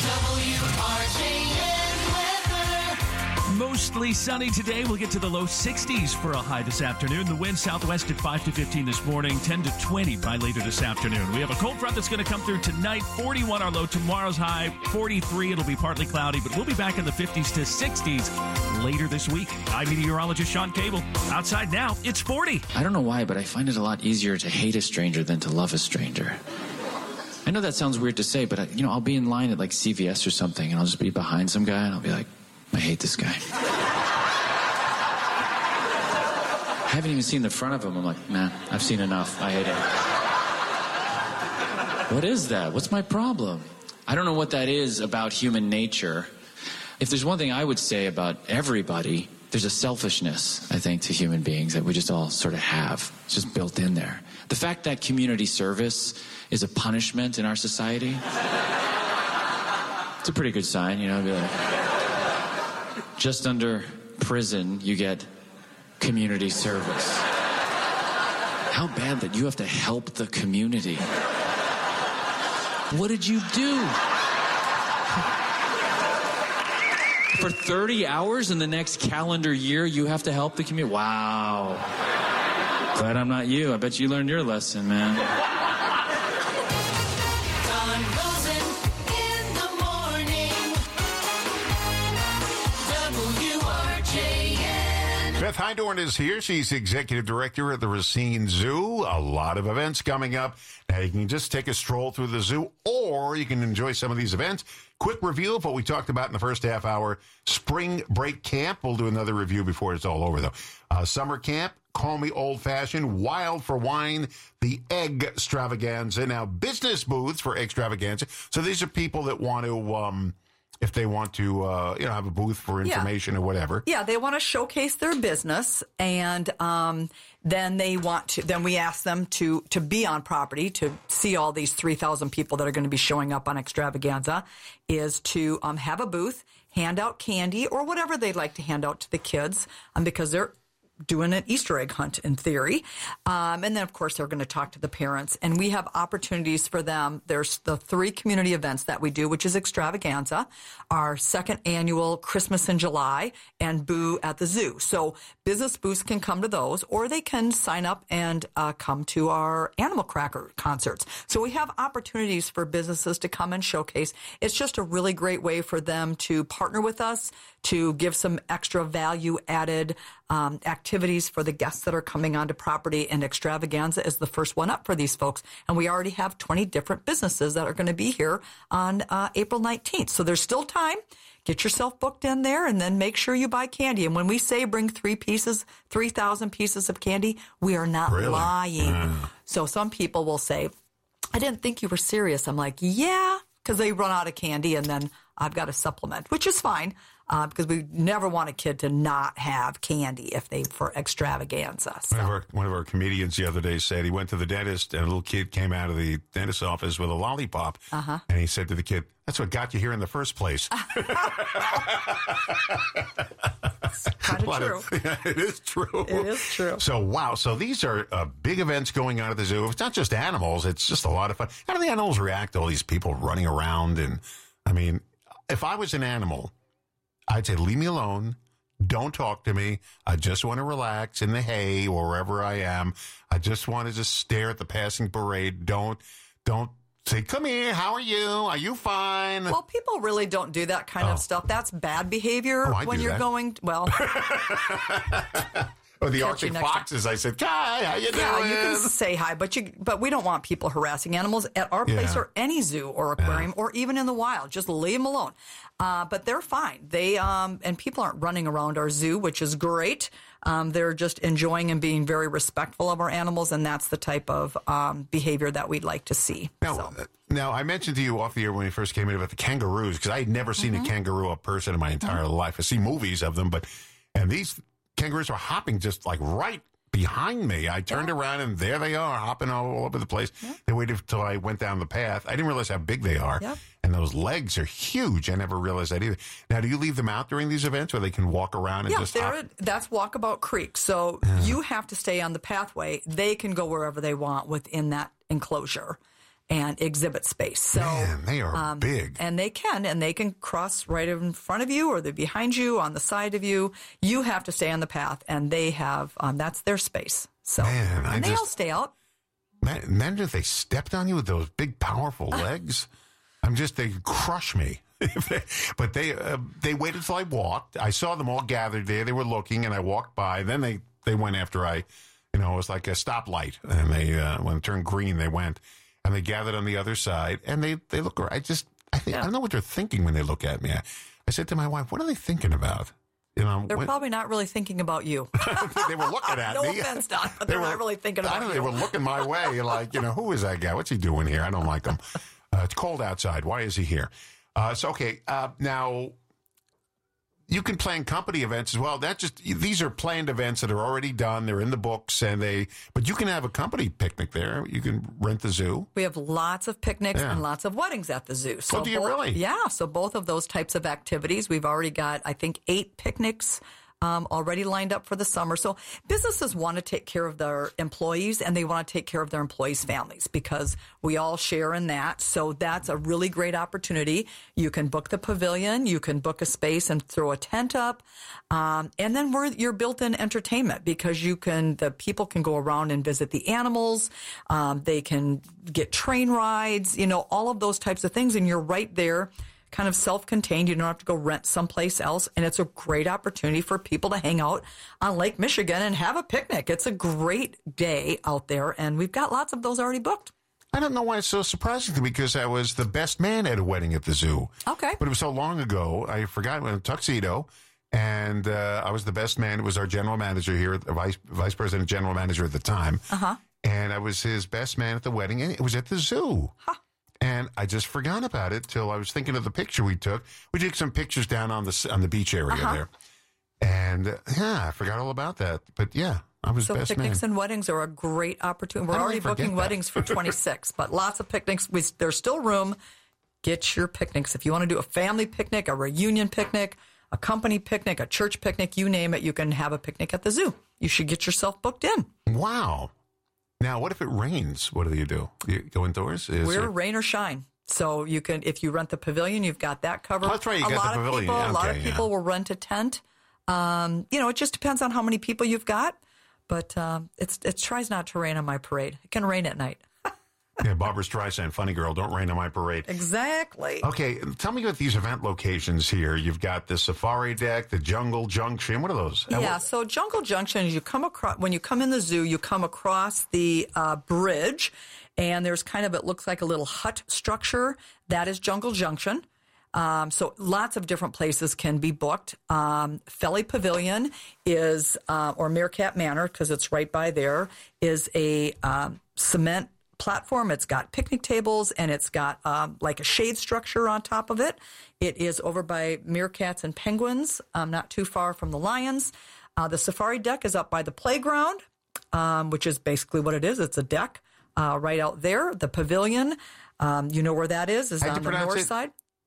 Mostly sunny today. We'll get to the low sixties for a high this afternoon. The wind southwest at five to fifteen this morning, ten to twenty by later this afternoon. We have a cold front that's going to come through tonight. forty-one our low. Tomorrow's high, forty-three. It'll be partly cloudy, but we'll be back in the fifties to sixties later this week. I'm meteorologist Sean Cable. Outside now, it's forty. I don't know why, but I find it a lot easier to hate a stranger than to love a stranger. I know that sounds weird to say, but I, you know, I'll be in line at like C V S or something, and I'll just be behind some guy, and I'll be like, I hate this guy. I haven't even seen the front of him. I'm like, man, I've seen enough. I hate it. What is that? What's my problem? I don't know what that is about human nature. If there's one thing I would say about everybody, there's a selfishness, I think, to human beings that we just all sort of have. It's just built in there. The fact that community service is a punishment in our society, it's a pretty good sign, you know, be like, just under prison, you get community service. How bad that you have to help the community. What did you do? For thirty hours in the next calendar year, you have to help the community? Wow. Glad I'm not you. I bet you learned your lesson, man. Beth Hydorn is here. She's the executive director of the Racine Zoo. A lot of events coming up. Now, you can just take a stroll through the zoo, or you can enjoy some of these events. Quick review of what we talked about in the first half hour. Spring break camp. We'll do another review before it's all over, though. Uh, summer camp. Call Me Old Fashioned, Wild for Wine, the Egg Extravaganza. Now, business booths for Extravaganza. So these are people that want to... Um, if they want to, uh, you know, have a booth for information yeah. or whatever. Yeah, they want to showcase their business, and um, then they want to. Then we ask them to to be on property to see all these three thousand people that are going to be showing up on Extravaganza. Is to um, have a booth, hand out candy or whatever they'd like to hand out to the kids, um, because they're doing an Easter egg hunt in theory. Um, and then, of course, they're going to talk to the parents. And we have opportunities for them. There's the three community events that we do, which is Extravaganza, our second annual Christmas in July, and Boo at the Zoo. So business booths can come to those, or they can sign up and uh, come to our Animal Cracker concerts. So we have opportunities for businesses to come and showcase. It's just a really great way for them to partner with us, to give some extra value added um, activities for the guests that are coming onto property, and Extravaganza is the first one up for these folks. And we already have twenty different businesses that are going to be here on uh, April nineteenth. So there's still time. Get yourself booked in there, and then make sure you buy candy. And when we say bring three pieces, three thousand pieces of candy, we are not really? lying. Mm. So some people will say, I didn't think you were serious. I'm like, yeah, because they run out of candy, and then I've got to supplement, which is fine. Uh, because we never want a kid to not have candy if they for Extravaganza. So. One of our one of our comedians the other day said he went to the dentist, and a little kid came out of the dentist's office with a lollipop, uh-huh. and he said to the kid, "That's what got you here in the first place." Kind of true. Of, yeah, it is true. It is true. So wow, so these are uh, big events going on at the zoo. It's not just animals; it's just a lot of fun. How do the animals react to all these people running around? And I mean, if I was an animal, I'd say, leave me alone. Don't talk to me. I just want to relax in the hay or wherever I am. I just want to just stare at the passing parade. Don't, don't say, come here. How are you? Are you fine? Well, people really don't do that kind Oh. of stuff. That's bad behavior Oh, I when do you're that. going, well, Or the Catch Arctic you next Foxes. I said, hi, how you yeah, doing? you can say hi, but you but we don't want people harassing animals at our place Yeah. or any zoo or aquarium or even in the wild. Just leave them alone. Uh, but they're fine. They um and people aren't running around our zoo, which is great. Um, they're just enjoying and being very respectful of our animals, and that's the type of um, behavior that we'd like to see. Now, uh, now, I mentioned to you off the air when we first came in about the kangaroos, because I had never seen Mm-hmm. a kangaroo up person in my entire life. I see movies of them, but, and these kangaroos are hopping just like right behind me. I turned around and there they are, hopping all over the place. They waited until I went down the path. I didn't realize how big they are. Yep. And those legs are huge. I never realized that either. Now, do you leave them out during these events where they can walk around and Yeah, just hop? they're, that's Walkabout Creek. So you have to stay on the pathway. They can go wherever they want within that enclosure and exhibit space. So Man, they are um, big. and they can, and they can cross right in front of you, or they're behind you, on the side of you. You have to stay on the path, and they have um, that's their space. So Man, I and they just- all stay out. Man, imagine if they stepped on you with those big, powerful legs. I'm just, they crush me. But they uh, they waited till I walked. I saw them all gathered there. They were looking, and I walked by. Then they, they went after I, you know, it was like a stoplight. And they, uh, when it turned green, they went. And they gathered on the other side. And they, they look, I just, I think, I don't know what they're thinking when they look at me. I, I said to my wife, what are they thinking about? You know, They're when- probably not really thinking about you. they were looking at no me. offense, Don, but They they're were- not really thinking I about don't know, you. they were looking my way, like, you know, who is that guy? What's he doing here? I don't like him. Uh, it's cold outside. Why is he here? Uh, so, okay, uh, now you can plan company events as well. That just these are planned events that are already done. They're in the books, and they. But you can have a company picnic there. You can rent the zoo. We have lots of picnics Yeah. and lots of weddings at the zoo. So Oh, do you both- really? Yeah. So both of those types of activities, we've already got, I think, eight picnics um, already lined up for the summer. So businesses want to take care of their employees, and they want to take care of their employees' families, because we all share in that. So that's a really great opportunity. You can book the pavilion, you can book a space and throw a tent up, um, and then we're your built-in entertainment, because you can the people can go around and visit the animals. Um, they can get train rides, you know, all of those types of things, and you're right there, kind of self-contained. You don't have to go rent someplace else, and it's a great opportunity for people to hang out on Lake Michigan and have a picnic. It's a great day out there, and we've got lots of those already booked. I don't know why it's so surprising to me, because I was the best man at a wedding at the zoo. Okay. But it was so long ago, I forgot when a tuxedo, and uh, I was the best man. It was our general manager here, the vice, vice president general manager at the time. Uh-huh. And I was his best man at the wedding, and it was at the zoo. Huh. And I just forgot about it till I was thinking of the picture we took. We took some pictures down on the on the beach area Uh-huh. there. And, uh, yeah, I forgot all about that. But, yeah, I was So best picnics man. and weddings are a great opportunity. We're How did I already forget booking that? weddings for twenty-six, but lots of picnics. We, there's still room. Get your picnics. If you want to do a family picnic, a reunion picnic, a company picnic, a church picnic, you name it, you can have a picnic at the zoo. You should get yourself booked in. Wow. Now, what if it rains? What do you do? You go indoors? Is We're there- rain or shine. So you can, if you rent the pavilion, you've got that covered. Oh, that's right, you a got the lot of pavilion. People, Yeah, a lot okay, of people yeah. will rent a tent. Um, you know, it just depends on how many people you've got. But um, it's it tries not to rain on my parade. It can rain at night. Yeah, Barbara Streisand, funny girl, don't rain on my parade. Exactly. Okay, tell me about these event locations here. You've got the Safari Deck, the Jungle Junction. What are those? Uh, Yeah, what- so Jungle Junction, you come across when you come in the zoo, you come across the uh, bridge, and there's kind of, it looks like a little hut structure. That is Jungle Junction. Um, so lots of different places can be booked. Um, Felly Pavilion is, uh, or Meerkat Manor, because it's right by there, is a um, cement platform. It's got picnic tables, and it's got um, like a shade structure on top of it. It is over by meerkats and penguins, um, not too far from the lions. Uh, the Safari Deck is up by the playground, um, which is basically what it is. It's a deck uh, right out there. The pavilion, um, you know where that is, is How'd you on the pronounce north it? side.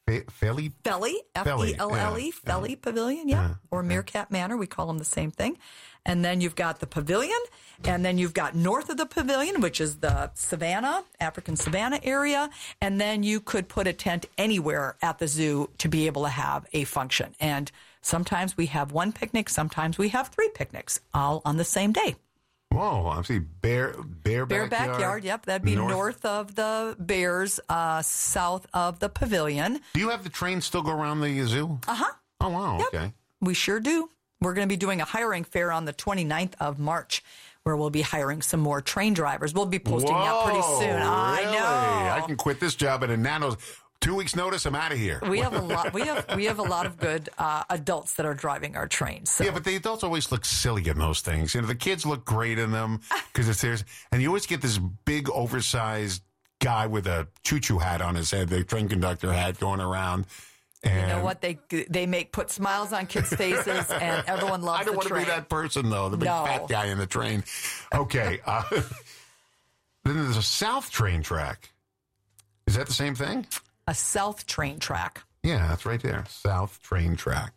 Fe- Felly? Felly, F E L L E, Felly Pavilion, yeah. yeah. Or Meerkat Manor, we call them the same thing. And then you've got the pavilion, and then you've got north of the pavilion, which is the Savannah, African Savannah area, and then you could put a tent anywhere at the zoo to be able to have a function. And sometimes we have one picnic, sometimes we have three picnics, all on the same day. Whoa, I see bear, bear, bear backyard. backyard, yep. That'd be north, north of the Bears, uh, south of the pavilion. Do you have the train still go around the zoo? Uh-huh. Oh, wow, yep. okay. We sure do. We're going to be doing a hiring fair on the twenty-ninth of March where we'll be hiring some more train drivers. We'll be posting Whoa, that pretty soon. Really? I know. I can quit this job at a nano. Two weeks' notice, I'm out of here. We have a lot. We have we have a lot of good uh, adults that are driving our trains. So. Yeah, but the adults always look silly in those things. You know, the kids look great in them because it's theirs, and you always get this big, oversized guy with a choo-choo hat on his head, the train conductor hat, going around. And you know what? They they make put smiles on kids' faces, and everyone loves I don't the want train. to be that person, though, the big No. fat guy in the train. Okay. Uh, then there's a south train track. Is that the same thing? A south train track. Yeah, that's right there. South train track.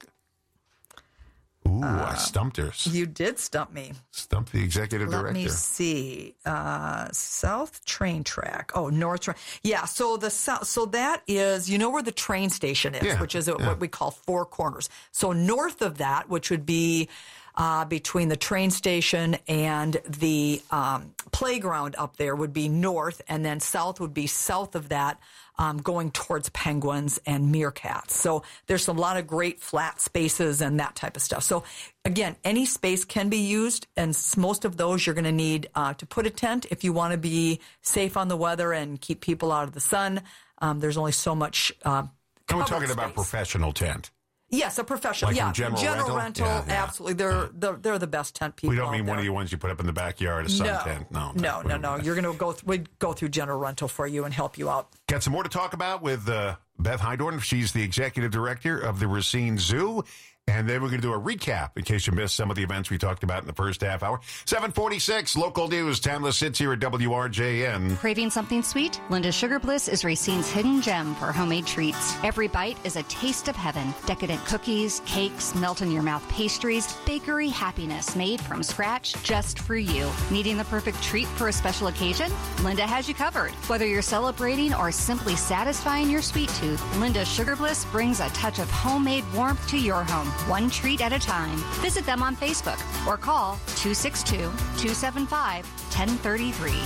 Ooh, uh, I stumped her. You did stump me. Stumped the executive Let director. me see. Uh, south train track. Oh, north train. Yeah. So the south. So that is, you know where the train station is, Yeah, which is a, yeah. what we call Four Corners. So north of that, which would be uh, between the train station and the um, playground up there, would be north, and then south would be south of that. Um, going towards penguins and meerkats. So there's a lot of great flat spaces and that type of stuff. So again, any space can be used, and s- most of those you're going to need uh, to put a tent if you want to be safe on the weather and keep people out of the sun. Um, there's only so much. Uh, And we're covered talking about space. professional tent. Yes, a professional. Like yeah, from General Rental? Yeah, yeah. absolutely. They're, they're they're the best tent people. We don't out mean one there. of the ones you put up in the backyard, a sun no, tent. No, no, no, no. You're going to go. Th- we'd go through General Rental for you and help you out. Got some more to talk about with uh, Beth Heidorn. She's the executive director of the Racine Zoo. And then we're going to do a recap in case you missed some of the events we talked about in the first half hour. seven forty-six, local news. Tamla sits here at W R J N. Craving something sweet? Linda's Sugar Bliss is Racine's hidden gem for homemade treats. Every bite is a taste of heaven. Decadent cookies, cakes, melt-in-your-mouth pastries, bakery happiness made from scratch just for you. Needing the perfect treat for a special occasion? Linda has you covered. Whether you're celebrating or simply satisfying your sweet tooth, Linda's Sugar Bliss brings a touch of homemade warmth to your home, one treat at a time. Visit them on Facebook or call two six two, two seven five, one zero three three.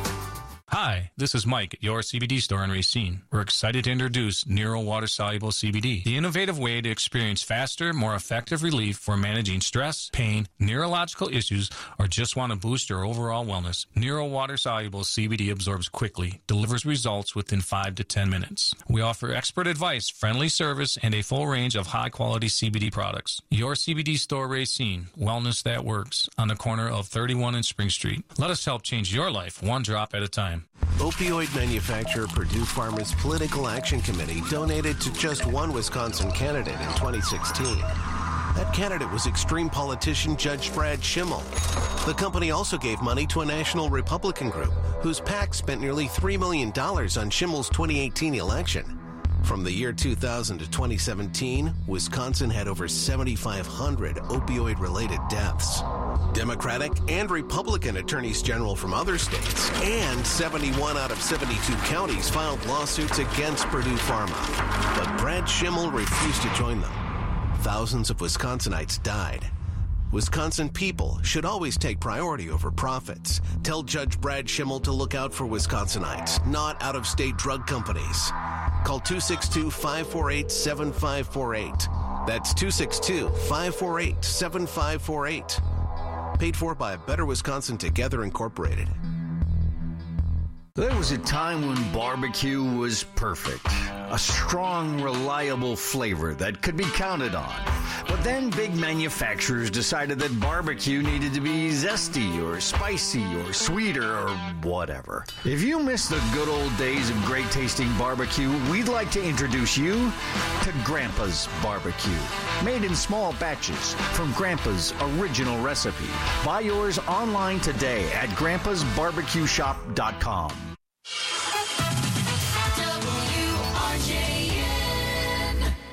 Hi, this is Mike at your C B D store in Racine. We're excited to introduce Nero Water Soluble C B D, the innovative way to experience faster, more effective relief for managing stress, pain, neurological issues, or just want to boost your overall wellness. Nero Water Soluble C B D absorbs quickly, delivers results within five to ten minutes. We offer expert advice, friendly service, and a full range of high-quality C B D products. Your C B D store Racine, wellness that works, on the corner of thirty-one and Spring Street. Let us help change your life one drop at a time. Opioid manufacturer Purdue Pharma's Political Action Committee donated to just one Wisconsin candidate in twenty sixteen. That candidate was extreme politician Judge Brad Schimmel. The company also gave money to a national Republican group whose PAC spent nearly three million dollars on Schimmel's twenty eighteen election. From the year two thousand to twenty seventeen, Wisconsin had over seventy-five hundred opioid-related deaths. Democratic and Republican attorneys general from other states and seventy-one out of seventy-two counties filed lawsuits against Purdue Pharma. But Brad Schimmel refused to join them. Thousands of Wisconsinites died. Wisconsin people should always take priority over profits. Tell Judge Brad Schimmel to look out for Wisconsinites, not out-of-state drug companies. Call two six two, five four eight, seven five four eight. That's two six two, five four eight, seven five four eight. Paid for by Better Wisconsin Together Incorporated. There was a time when barbecue was perfect. A strong, reliable flavor that could be counted on. But then big manufacturers decided that barbecue needed to be zesty or spicy or sweeter or whatever. If you miss the good old days of great tasting barbecue, we'd like to introduce you to Grandpa's Barbecue. Made in small batches from Grandpa's original recipe. Buy yours online today at grandpas barbecue shop dot com. W R J N.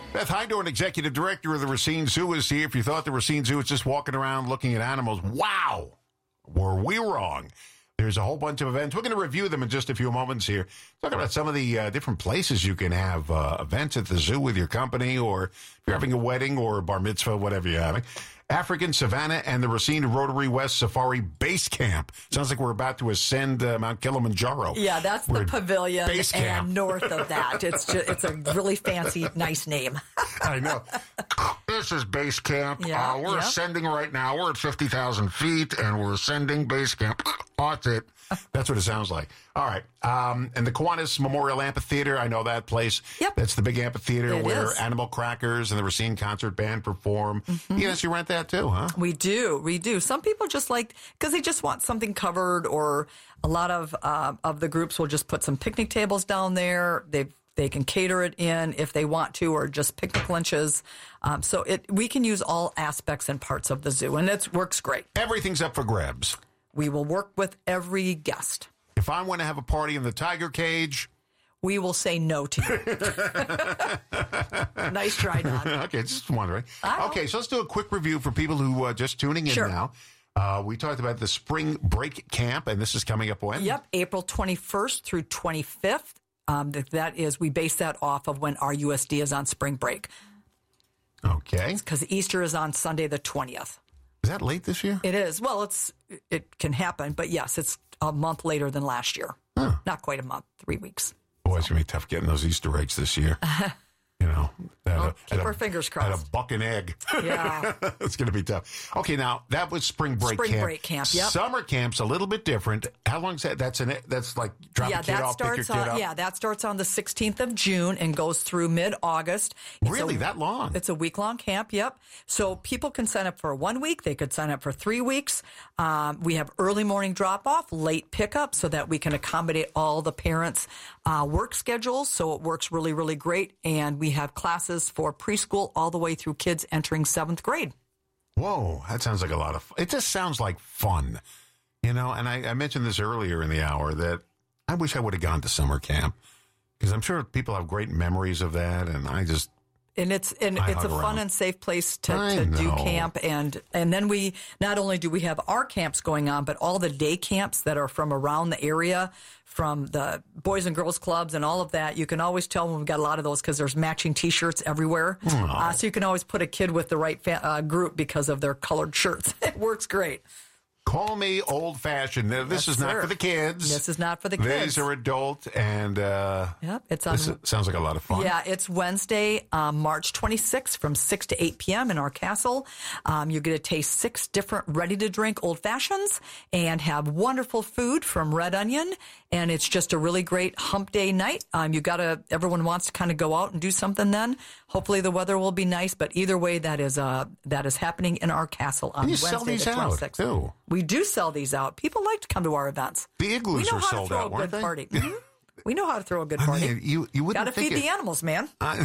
Beth Hydorn, Executive Director of the Racine Zoo, is here. If you thought the Racine Zoo was just walking around looking at animals, wow, were we wrong. There's a whole bunch of events. We're going to review them in just a few moments here. Talk about some of the uh, different places you can have uh, events at the zoo with your company, or if you're having a wedding or a bar mitzvah, whatever you're having. African Savannah and the Racine Rotary West Safari Base Camp. Sounds like we're about to ascend uh, Mount Kilimanjaro. Yeah, that's We're the pavilion base camp. and north of that. It's just, it's a really fancy, nice name. I know. This is base camp. Yeah, uh, we're yeah. ascending right now. We're at fifty thousand feet, and we're ascending base camp. That's it. That's what it sounds like. All right. Um, and the Kiwanis Memorial Amphitheater, I know that place. Yep. That's the big amphitheater It where is. Animal Crackers and the Racine Concert Band perform. Mm-hmm. Yes, you rent that too, huh? We do. We do. Some people just like, because they just want something covered, or a lot of uh, of the groups will just put some picnic tables down there. They they can cater it in if they want to, or just picnic lunches. Um, so it we can use all aspects and parts of the zoo, and it works great. Everything's up for grabs. We will work with every guest. If I want to have a party in the tiger cage, we will say no to you. Nice try, Don. Okay, just wondering. Okay, so let's do a quick review for people who are just tuning in Sure. now. Uh, we talked about the spring break camp, and this is coming up when? Yep, April twenty-first through twenty-fifth. Um, th- that is, we base that off of when our U S D is on spring break. Okay. Because Easter is on Sunday the twentieth. Is that late this year? It is. Well, it's it can happen, but yes, it's a month later than last year. Not quite a month, three weeks. Boy, it's going to be tough getting those Easter eggs this year. You know, at Well, a, keep at our a, fingers At crossed. a buck and egg. Yeah. It's going to be tough. Okay, now that was spring break Spring camp. break camp, yep. Summer camp's a little bit different. How long is that? That's an that's like drop yeah, a kid that off, pick your starts kid on up. yeah, that starts on the sixteenth of June and goes through mid-August. It's Really, a- that long? It's a week-long camp. Yep. So people can sign up for one week. They could sign up for three weeks. Um, we have early morning drop-off, late pickup, so that we can accommodate all the parents' uh, work schedules. So it works really, really great. And we have classes for preschool all the way through kids entering seventh grade. Whoa, that sounds like a lot of fun. It just sounds like fun, you know. And I, I mentioned this earlier in the hour that I wish I would have gone to summer camp, because I'm sure people have great memories of that, and I just And it's and I it's a hung fun around. and safe place to, I to do know. camp, and and then we not only do we have our camps going on, but all the day camps that are from around the area, from the Boys and Girls Clubs and all of that. You can always tell when we've got a lot of those because there's matching T-shirts everywhere. Uh, so you can always put a kid with the right fa- uh, group because of their colored shirts. It works great. call me old-fashioned. Now, this Yes, is not sir. for the kids. This is not for the kids. These are adult, and uh, Yep, it's on. this is- sounds like a lot of fun. Yeah, it's Wednesday, um, March twenty-sixth from six to eight p.m. in our castle. Um, you get to taste six different ready-to-drink old fashions and have wonderful food from Red Onion. And it's just a really great hump day night. Um, you got to, everyone wants to kind of go out and do something then. Hopefully the weather will be nice, but either way, that is uh, that is happening in our castle on And you Wednesday sell these the out, twenty-sixth. too. We do sell these out. People like to come to our events. The igloos we know are how sold to throw out, a weren't good they? party. Mhm. We know how to throw a good I party. mean, you, you wouldn't Got to think feed it. the animals, man.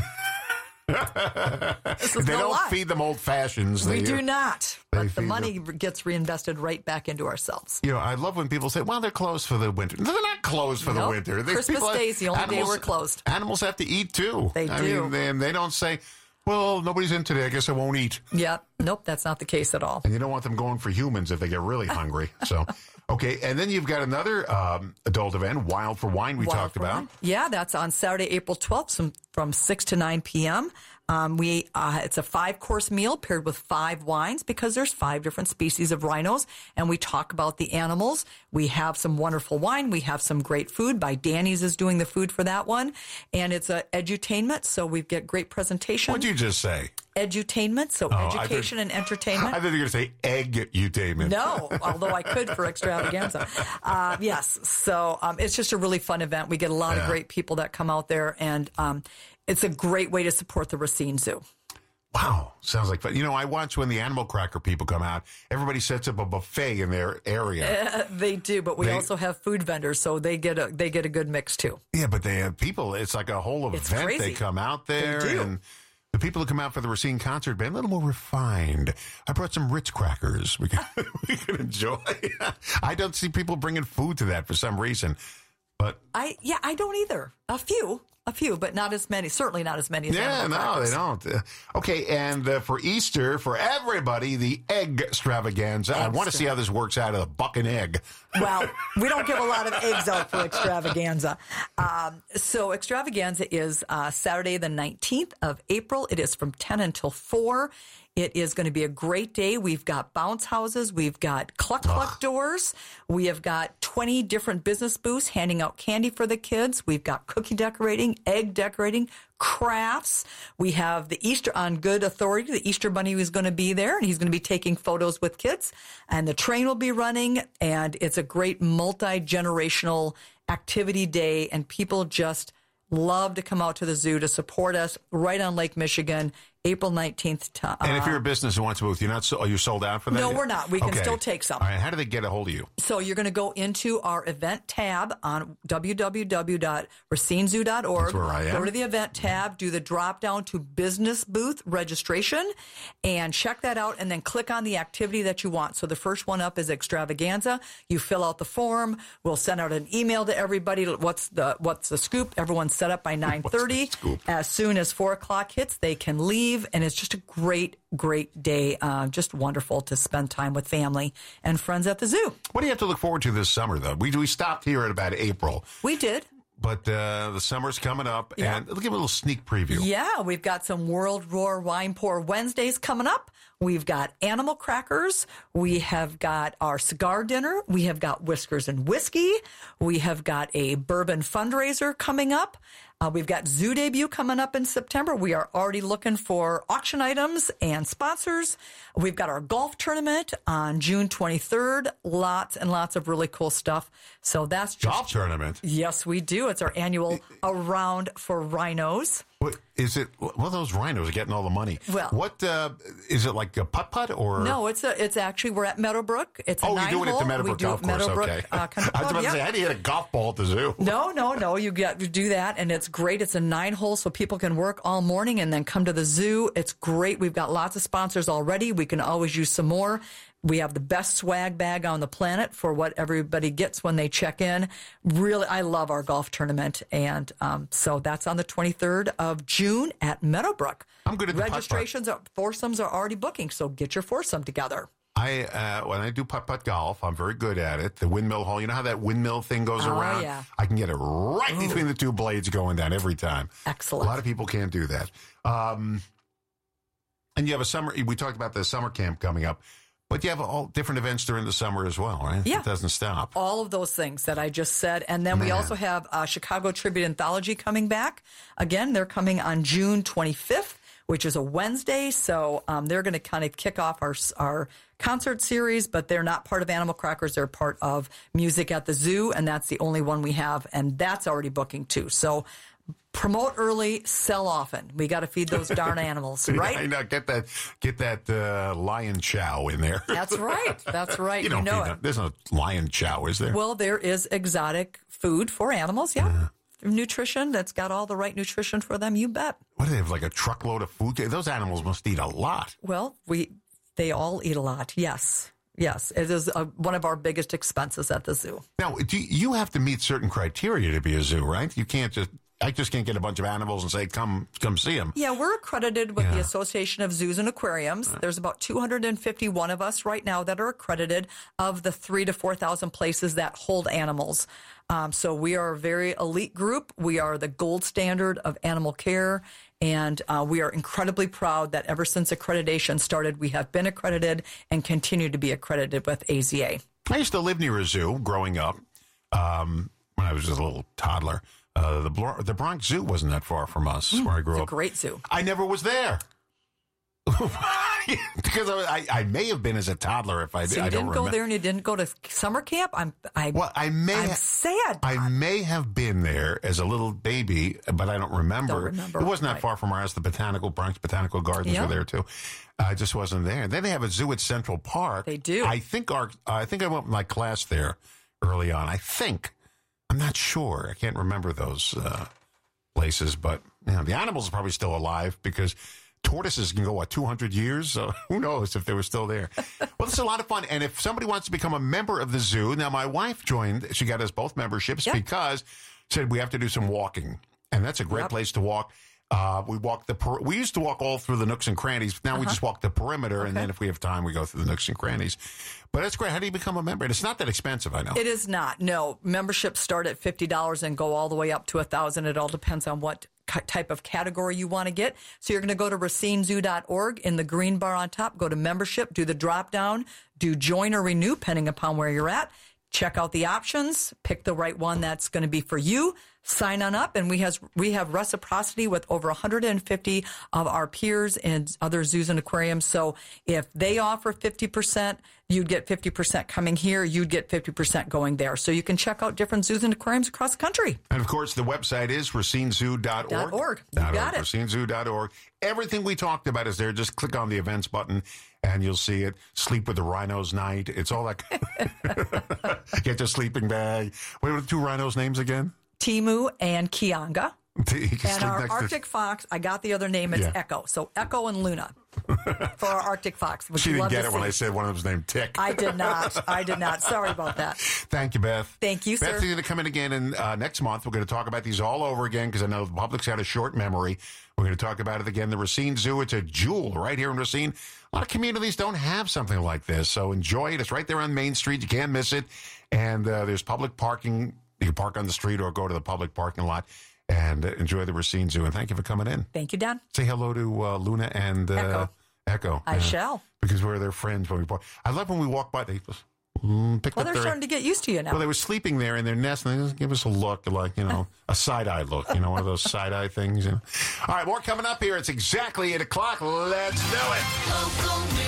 This is They no don't lie. feed them old fashions. We They, do not. they But the feed money gets reinvested right back into ourselves. You know, I love when people say, "Well, they're closed for the winter." They're not closed for the Nope. winter. They- Christmas people- Day is the only day animals- we're closed. Animals have to eat too. They I do. mean, they, and they don't say, "Well, nobody's in today. I guess I won't eat." Yep. Nope, that's not the case at all. And you don't want them going for humans if they get really hungry. So, okay. And then you've got another um, adult event, Wild for Wine. We Wild talked for about. Wine. Yeah, that's on Saturday, April twelfth from, from six to nine p.m. Um, we uh, it's a five course meal paired with five wines because there's five different species of rhinos, and we talk about the animals. We have some wonderful wine. We have some great food. By Danny's is doing the food for that one, and it's a edutainment. So we get great presentation. What'd you just say? Edutainment, so Oh, I education think- and entertainment. I thought you were going to say egg-utainment. No, although I could for extravaganza. Uh, yes, so um, it's just a really fun event. We get a lot Yeah. of great people that come out there, and um, it's a great way to support the Racine Zoo. Wow, sounds like fun. You know, I watch when the animal cracker people come out. Everybody sets up a buffet in their area. Uh, they do, but we They- also have food vendors, so they get a they get a good mix too. Yeah, but they have people. It's like a whole It's event. crazy. They come out there, They do. and the people who come out for the Racine concert band a little more refined. I brought some Ritz crackers. We can we can enjoy. I don't see people bringing food to that for some reason, but I yeah, I don't either. A few. A few, but not as many. Certainly not as many as Yeah, animal no, crackers. they don't. Uh, okay, and uh, for Easter, for everybody, the egg extravaganza. I want to see how this works out of the buck and egg. Well, we don't give a lot of eggs out for extravaganza. Um, so extravaganza is uh, Saturday the nineteenth of April. It is from ten until four. It is going to be a great day. We've got bounce houses. We've got cluck cluck doors. We have got twenty different business booths handing out candy for the kids. We've got cookie decorating, egg decorating, crafts. We have the Easter on good authority. The Easter Bunny is going to be there, and he's going to be taking photos with kids. And the train will be running, and it's a great multi-generational activity day, and people just love to come out to the zoo to support us right on Lake Michigan, April nineteenth. To, uh, And if you're a business who wants to booth, you're not so, are you sold out for that? No, yet? we're not. We can Okay. still take some. All right, how do they get a hold of you? So you're going to go into our event tab on w w w dot racine zoo dot org. That's where I am. Go to the event tab, do the drop down to business booth registration, and check that out, and then click on the activity that you want. So the first one up is extravaganza. You fill out the form. We'll send out an email to everybody. What's the what's the scoop? Everyone's set up by nine thirty. As soon as four o'clock hits, they can leave, and it's just a great, great day. Uh, just wonderful to spend time with family and friends at the zoo. What do you have to look forward to this summer, though? We we stopped here at about April. We did. But uh, the summer's coming up, Yeah. and let's give a little sneak preview. Yeah, we've got some World Roar Wine Pour Wednesdays coming up. We've got animal crackers. We have got our cigar dinner. We have got Whiskers and Whiskey. We have got a bourbon fundraiser coming up. Uh, we've got Zoo Debut coming up in September. We are already looking for auction items and sponsors. We've got our golf tournament on June twenty-third. Lots and lots of really cool stuff. So that's just... Golf tournament? Yes, we do. It's our annual Around for Rhinos. What is it? Well, those rhinos are getting all the money. Well- what uh, is it like a putt putt or No, it's a. It's actually we're at Meadowbrook. It's a Oh, nine you're doing it at the hole. Meadowbrook we do Golf it Course. Meadowbrook, Okay. uh, Country I was Club, about to yeah. say, how do you hit a golf ball at the zoo? No, no, no. You got to do that, and it's great. It's a nine hole, so people can work all morning and then come to the zoo. It's great. We've got lots of sponsors already. We can always use some more. We have the best swag bag on the planet for what everybody gets when they check in. Really, I love our golf tournament, and um, so that's on the twenty-third of June at Meadowbrook. I'm good at the putt-putt. registrations. Are, foursomes are already booking, so get your foursome together. I uh, when I do putt putt golf, I'm very good at it. The windmill hole, you know how that windmill thing goes Oh, around? yeah. I can get it right between the two blades going down every time. Excellent. A lot of people can't do that. Um, and you have a summer. We talked about the summer camp coming up, but you have all different events during the summer as well, right? Yeah. It doesn't stop. All of those things that I just said. And then we Man. also have uh, Chicago Tribute Anthology coming back. Again, they're coming on June twenty-fifth, which is a Wednesday. So um, they're going to kind of kick off our our concert series, but they're not part of Animal Crackers. They're part of Music at the Zoo, and that's the only one we have, and that's already booking too. So promote early, sell often. We got to feed those darn animals, right? I know. Get that, get that uh, lion chow in there. That's right. That's right. You don't know feed it. them. There's no lion chow, is there? Well, there is exotic food for animals, yeah. Nutrition that's got all the right nutrition for them, you bet. What do they have, like a truckload of food? Those animals must eat a lot. Well, we they all eat a lot, yes. Yes, it is a, one of our biggest expenses at the zoo. Now, do you, you have to meet certain criteria to be a zoo, right? You can't just, I just can't get a bunch of animals and say, come come see them. Yeah, we're accredited with Yeah. the Association of Zoos and Aquariums. There's about two hundred fifty-one of us right now that are accredited of the three to four thousand places that hold animals. Um, so we are a very elite group. We are the gold standard of animal care. And uh, we are incredibly proud that ever since accreditation started, we have been accredited and continue to be accredited with A Z A. I used to live near a zoo growing up um, when I was just a little toddler. Uh, the Bro- the Bronx Zoo wasn't that far from us where I grew It's a up. great zoo. I never was there. Because I, I, I may have been as a toddler if I, So you I don't didn't go remember. there and you didn't go to summer camp? I'm I Well, I may I'm ha- sad. I may have been there as a little baby, but I don't remember. Don't remember, It wasn't that right. far from our house. The botanical Bronx Botanical Gardens Yeah. were there too. I just wasn't there. Then they have a zoo at Central Park. They do. I think our I think I went with my class there early on. I think I'm not sure. I can't remember those uh, places, but you know, the animals are probably still alive because tortoises can go, what, two hundred years? So who knows if they were still there. Well, it's a lot of fun. And if somebody wants to become a member of the zoo, now my wife joined, she got us both memberships Yeah. because said we have to do some walking. And that's a great Yep. place to walk. Uh, we walk the. Per- we used to walk all through the nooks and crannies. Now we Uh-huh. just walk the perimeter, and Okay. then if we have time, we go through the nooks and crannies. But it's great. How do you become a member? And it's not that expensive, I know. It is not. No, memberships start at fifty dollars and go all the way up to one thousand dollars. It all depends on what c- type of category you want to get. So you're going to go to racine zoo dot org in the green bar on top, go to membership, do the drop down, do join or renew, depending upon where you're at. Check out the options, pick the right one that's going to be for you. Sign on up, and we has we have reciprocity with over one hundred fifty of our peers and other zoos and aquariums. So if they offer fifty percent, you'd get fifty percent coming here. You'd get fifty percent going there. So you can check out different zoos and aquariums across the country. And, of course, the website is racine zoo dot org. Dot org. You Dot got org, it. racine zoo dot org. Everything we talked about is there. Just click on the events button, and you'll see it. Sleep with the Rhinos night. It's all that. Get your sleeping bag. What were the two rhinos' names again? Timu and Kianga. You can And sleep our next to- Arctic fox, I got the other name, it's Yeah. Echo. So Echo and Luna for our Arctic fox. which She we didn't love get to it when see. I said one of them's named Tick. I did not. I did not. Sorry about that. Thank you, Beth. Thank you, Beth's sir. going to come in again in, uh, next month. We're going to talk about these all over again because I know the public's had a short memory. We're going to talk about it again. The Racine Zoo, it's a jewel right here in Racine. A lot of communities don't have something like this, so enjoy it. It's right there on Main Street. You can't miss it. And uh, there's public parking. You can park on the street or go to the public parking lot and uh, enjoy the Racine Zoo. And thank you for coming in. Thank you, Don. Say hello to uh, Luna and uh, Echo. Echo. I Yeah. shall. Because we're their friends when we park. I love when we walk by. They just mm, pick Well, up they're their. starting to get used to you now. Well, they were sleeping there in their nest, and they just give us a look, like, you know, a side-eye look, you know, one of those side-eye things. You know? All right, more coming up here. It's exactly eight o'clock. Let's do it. Local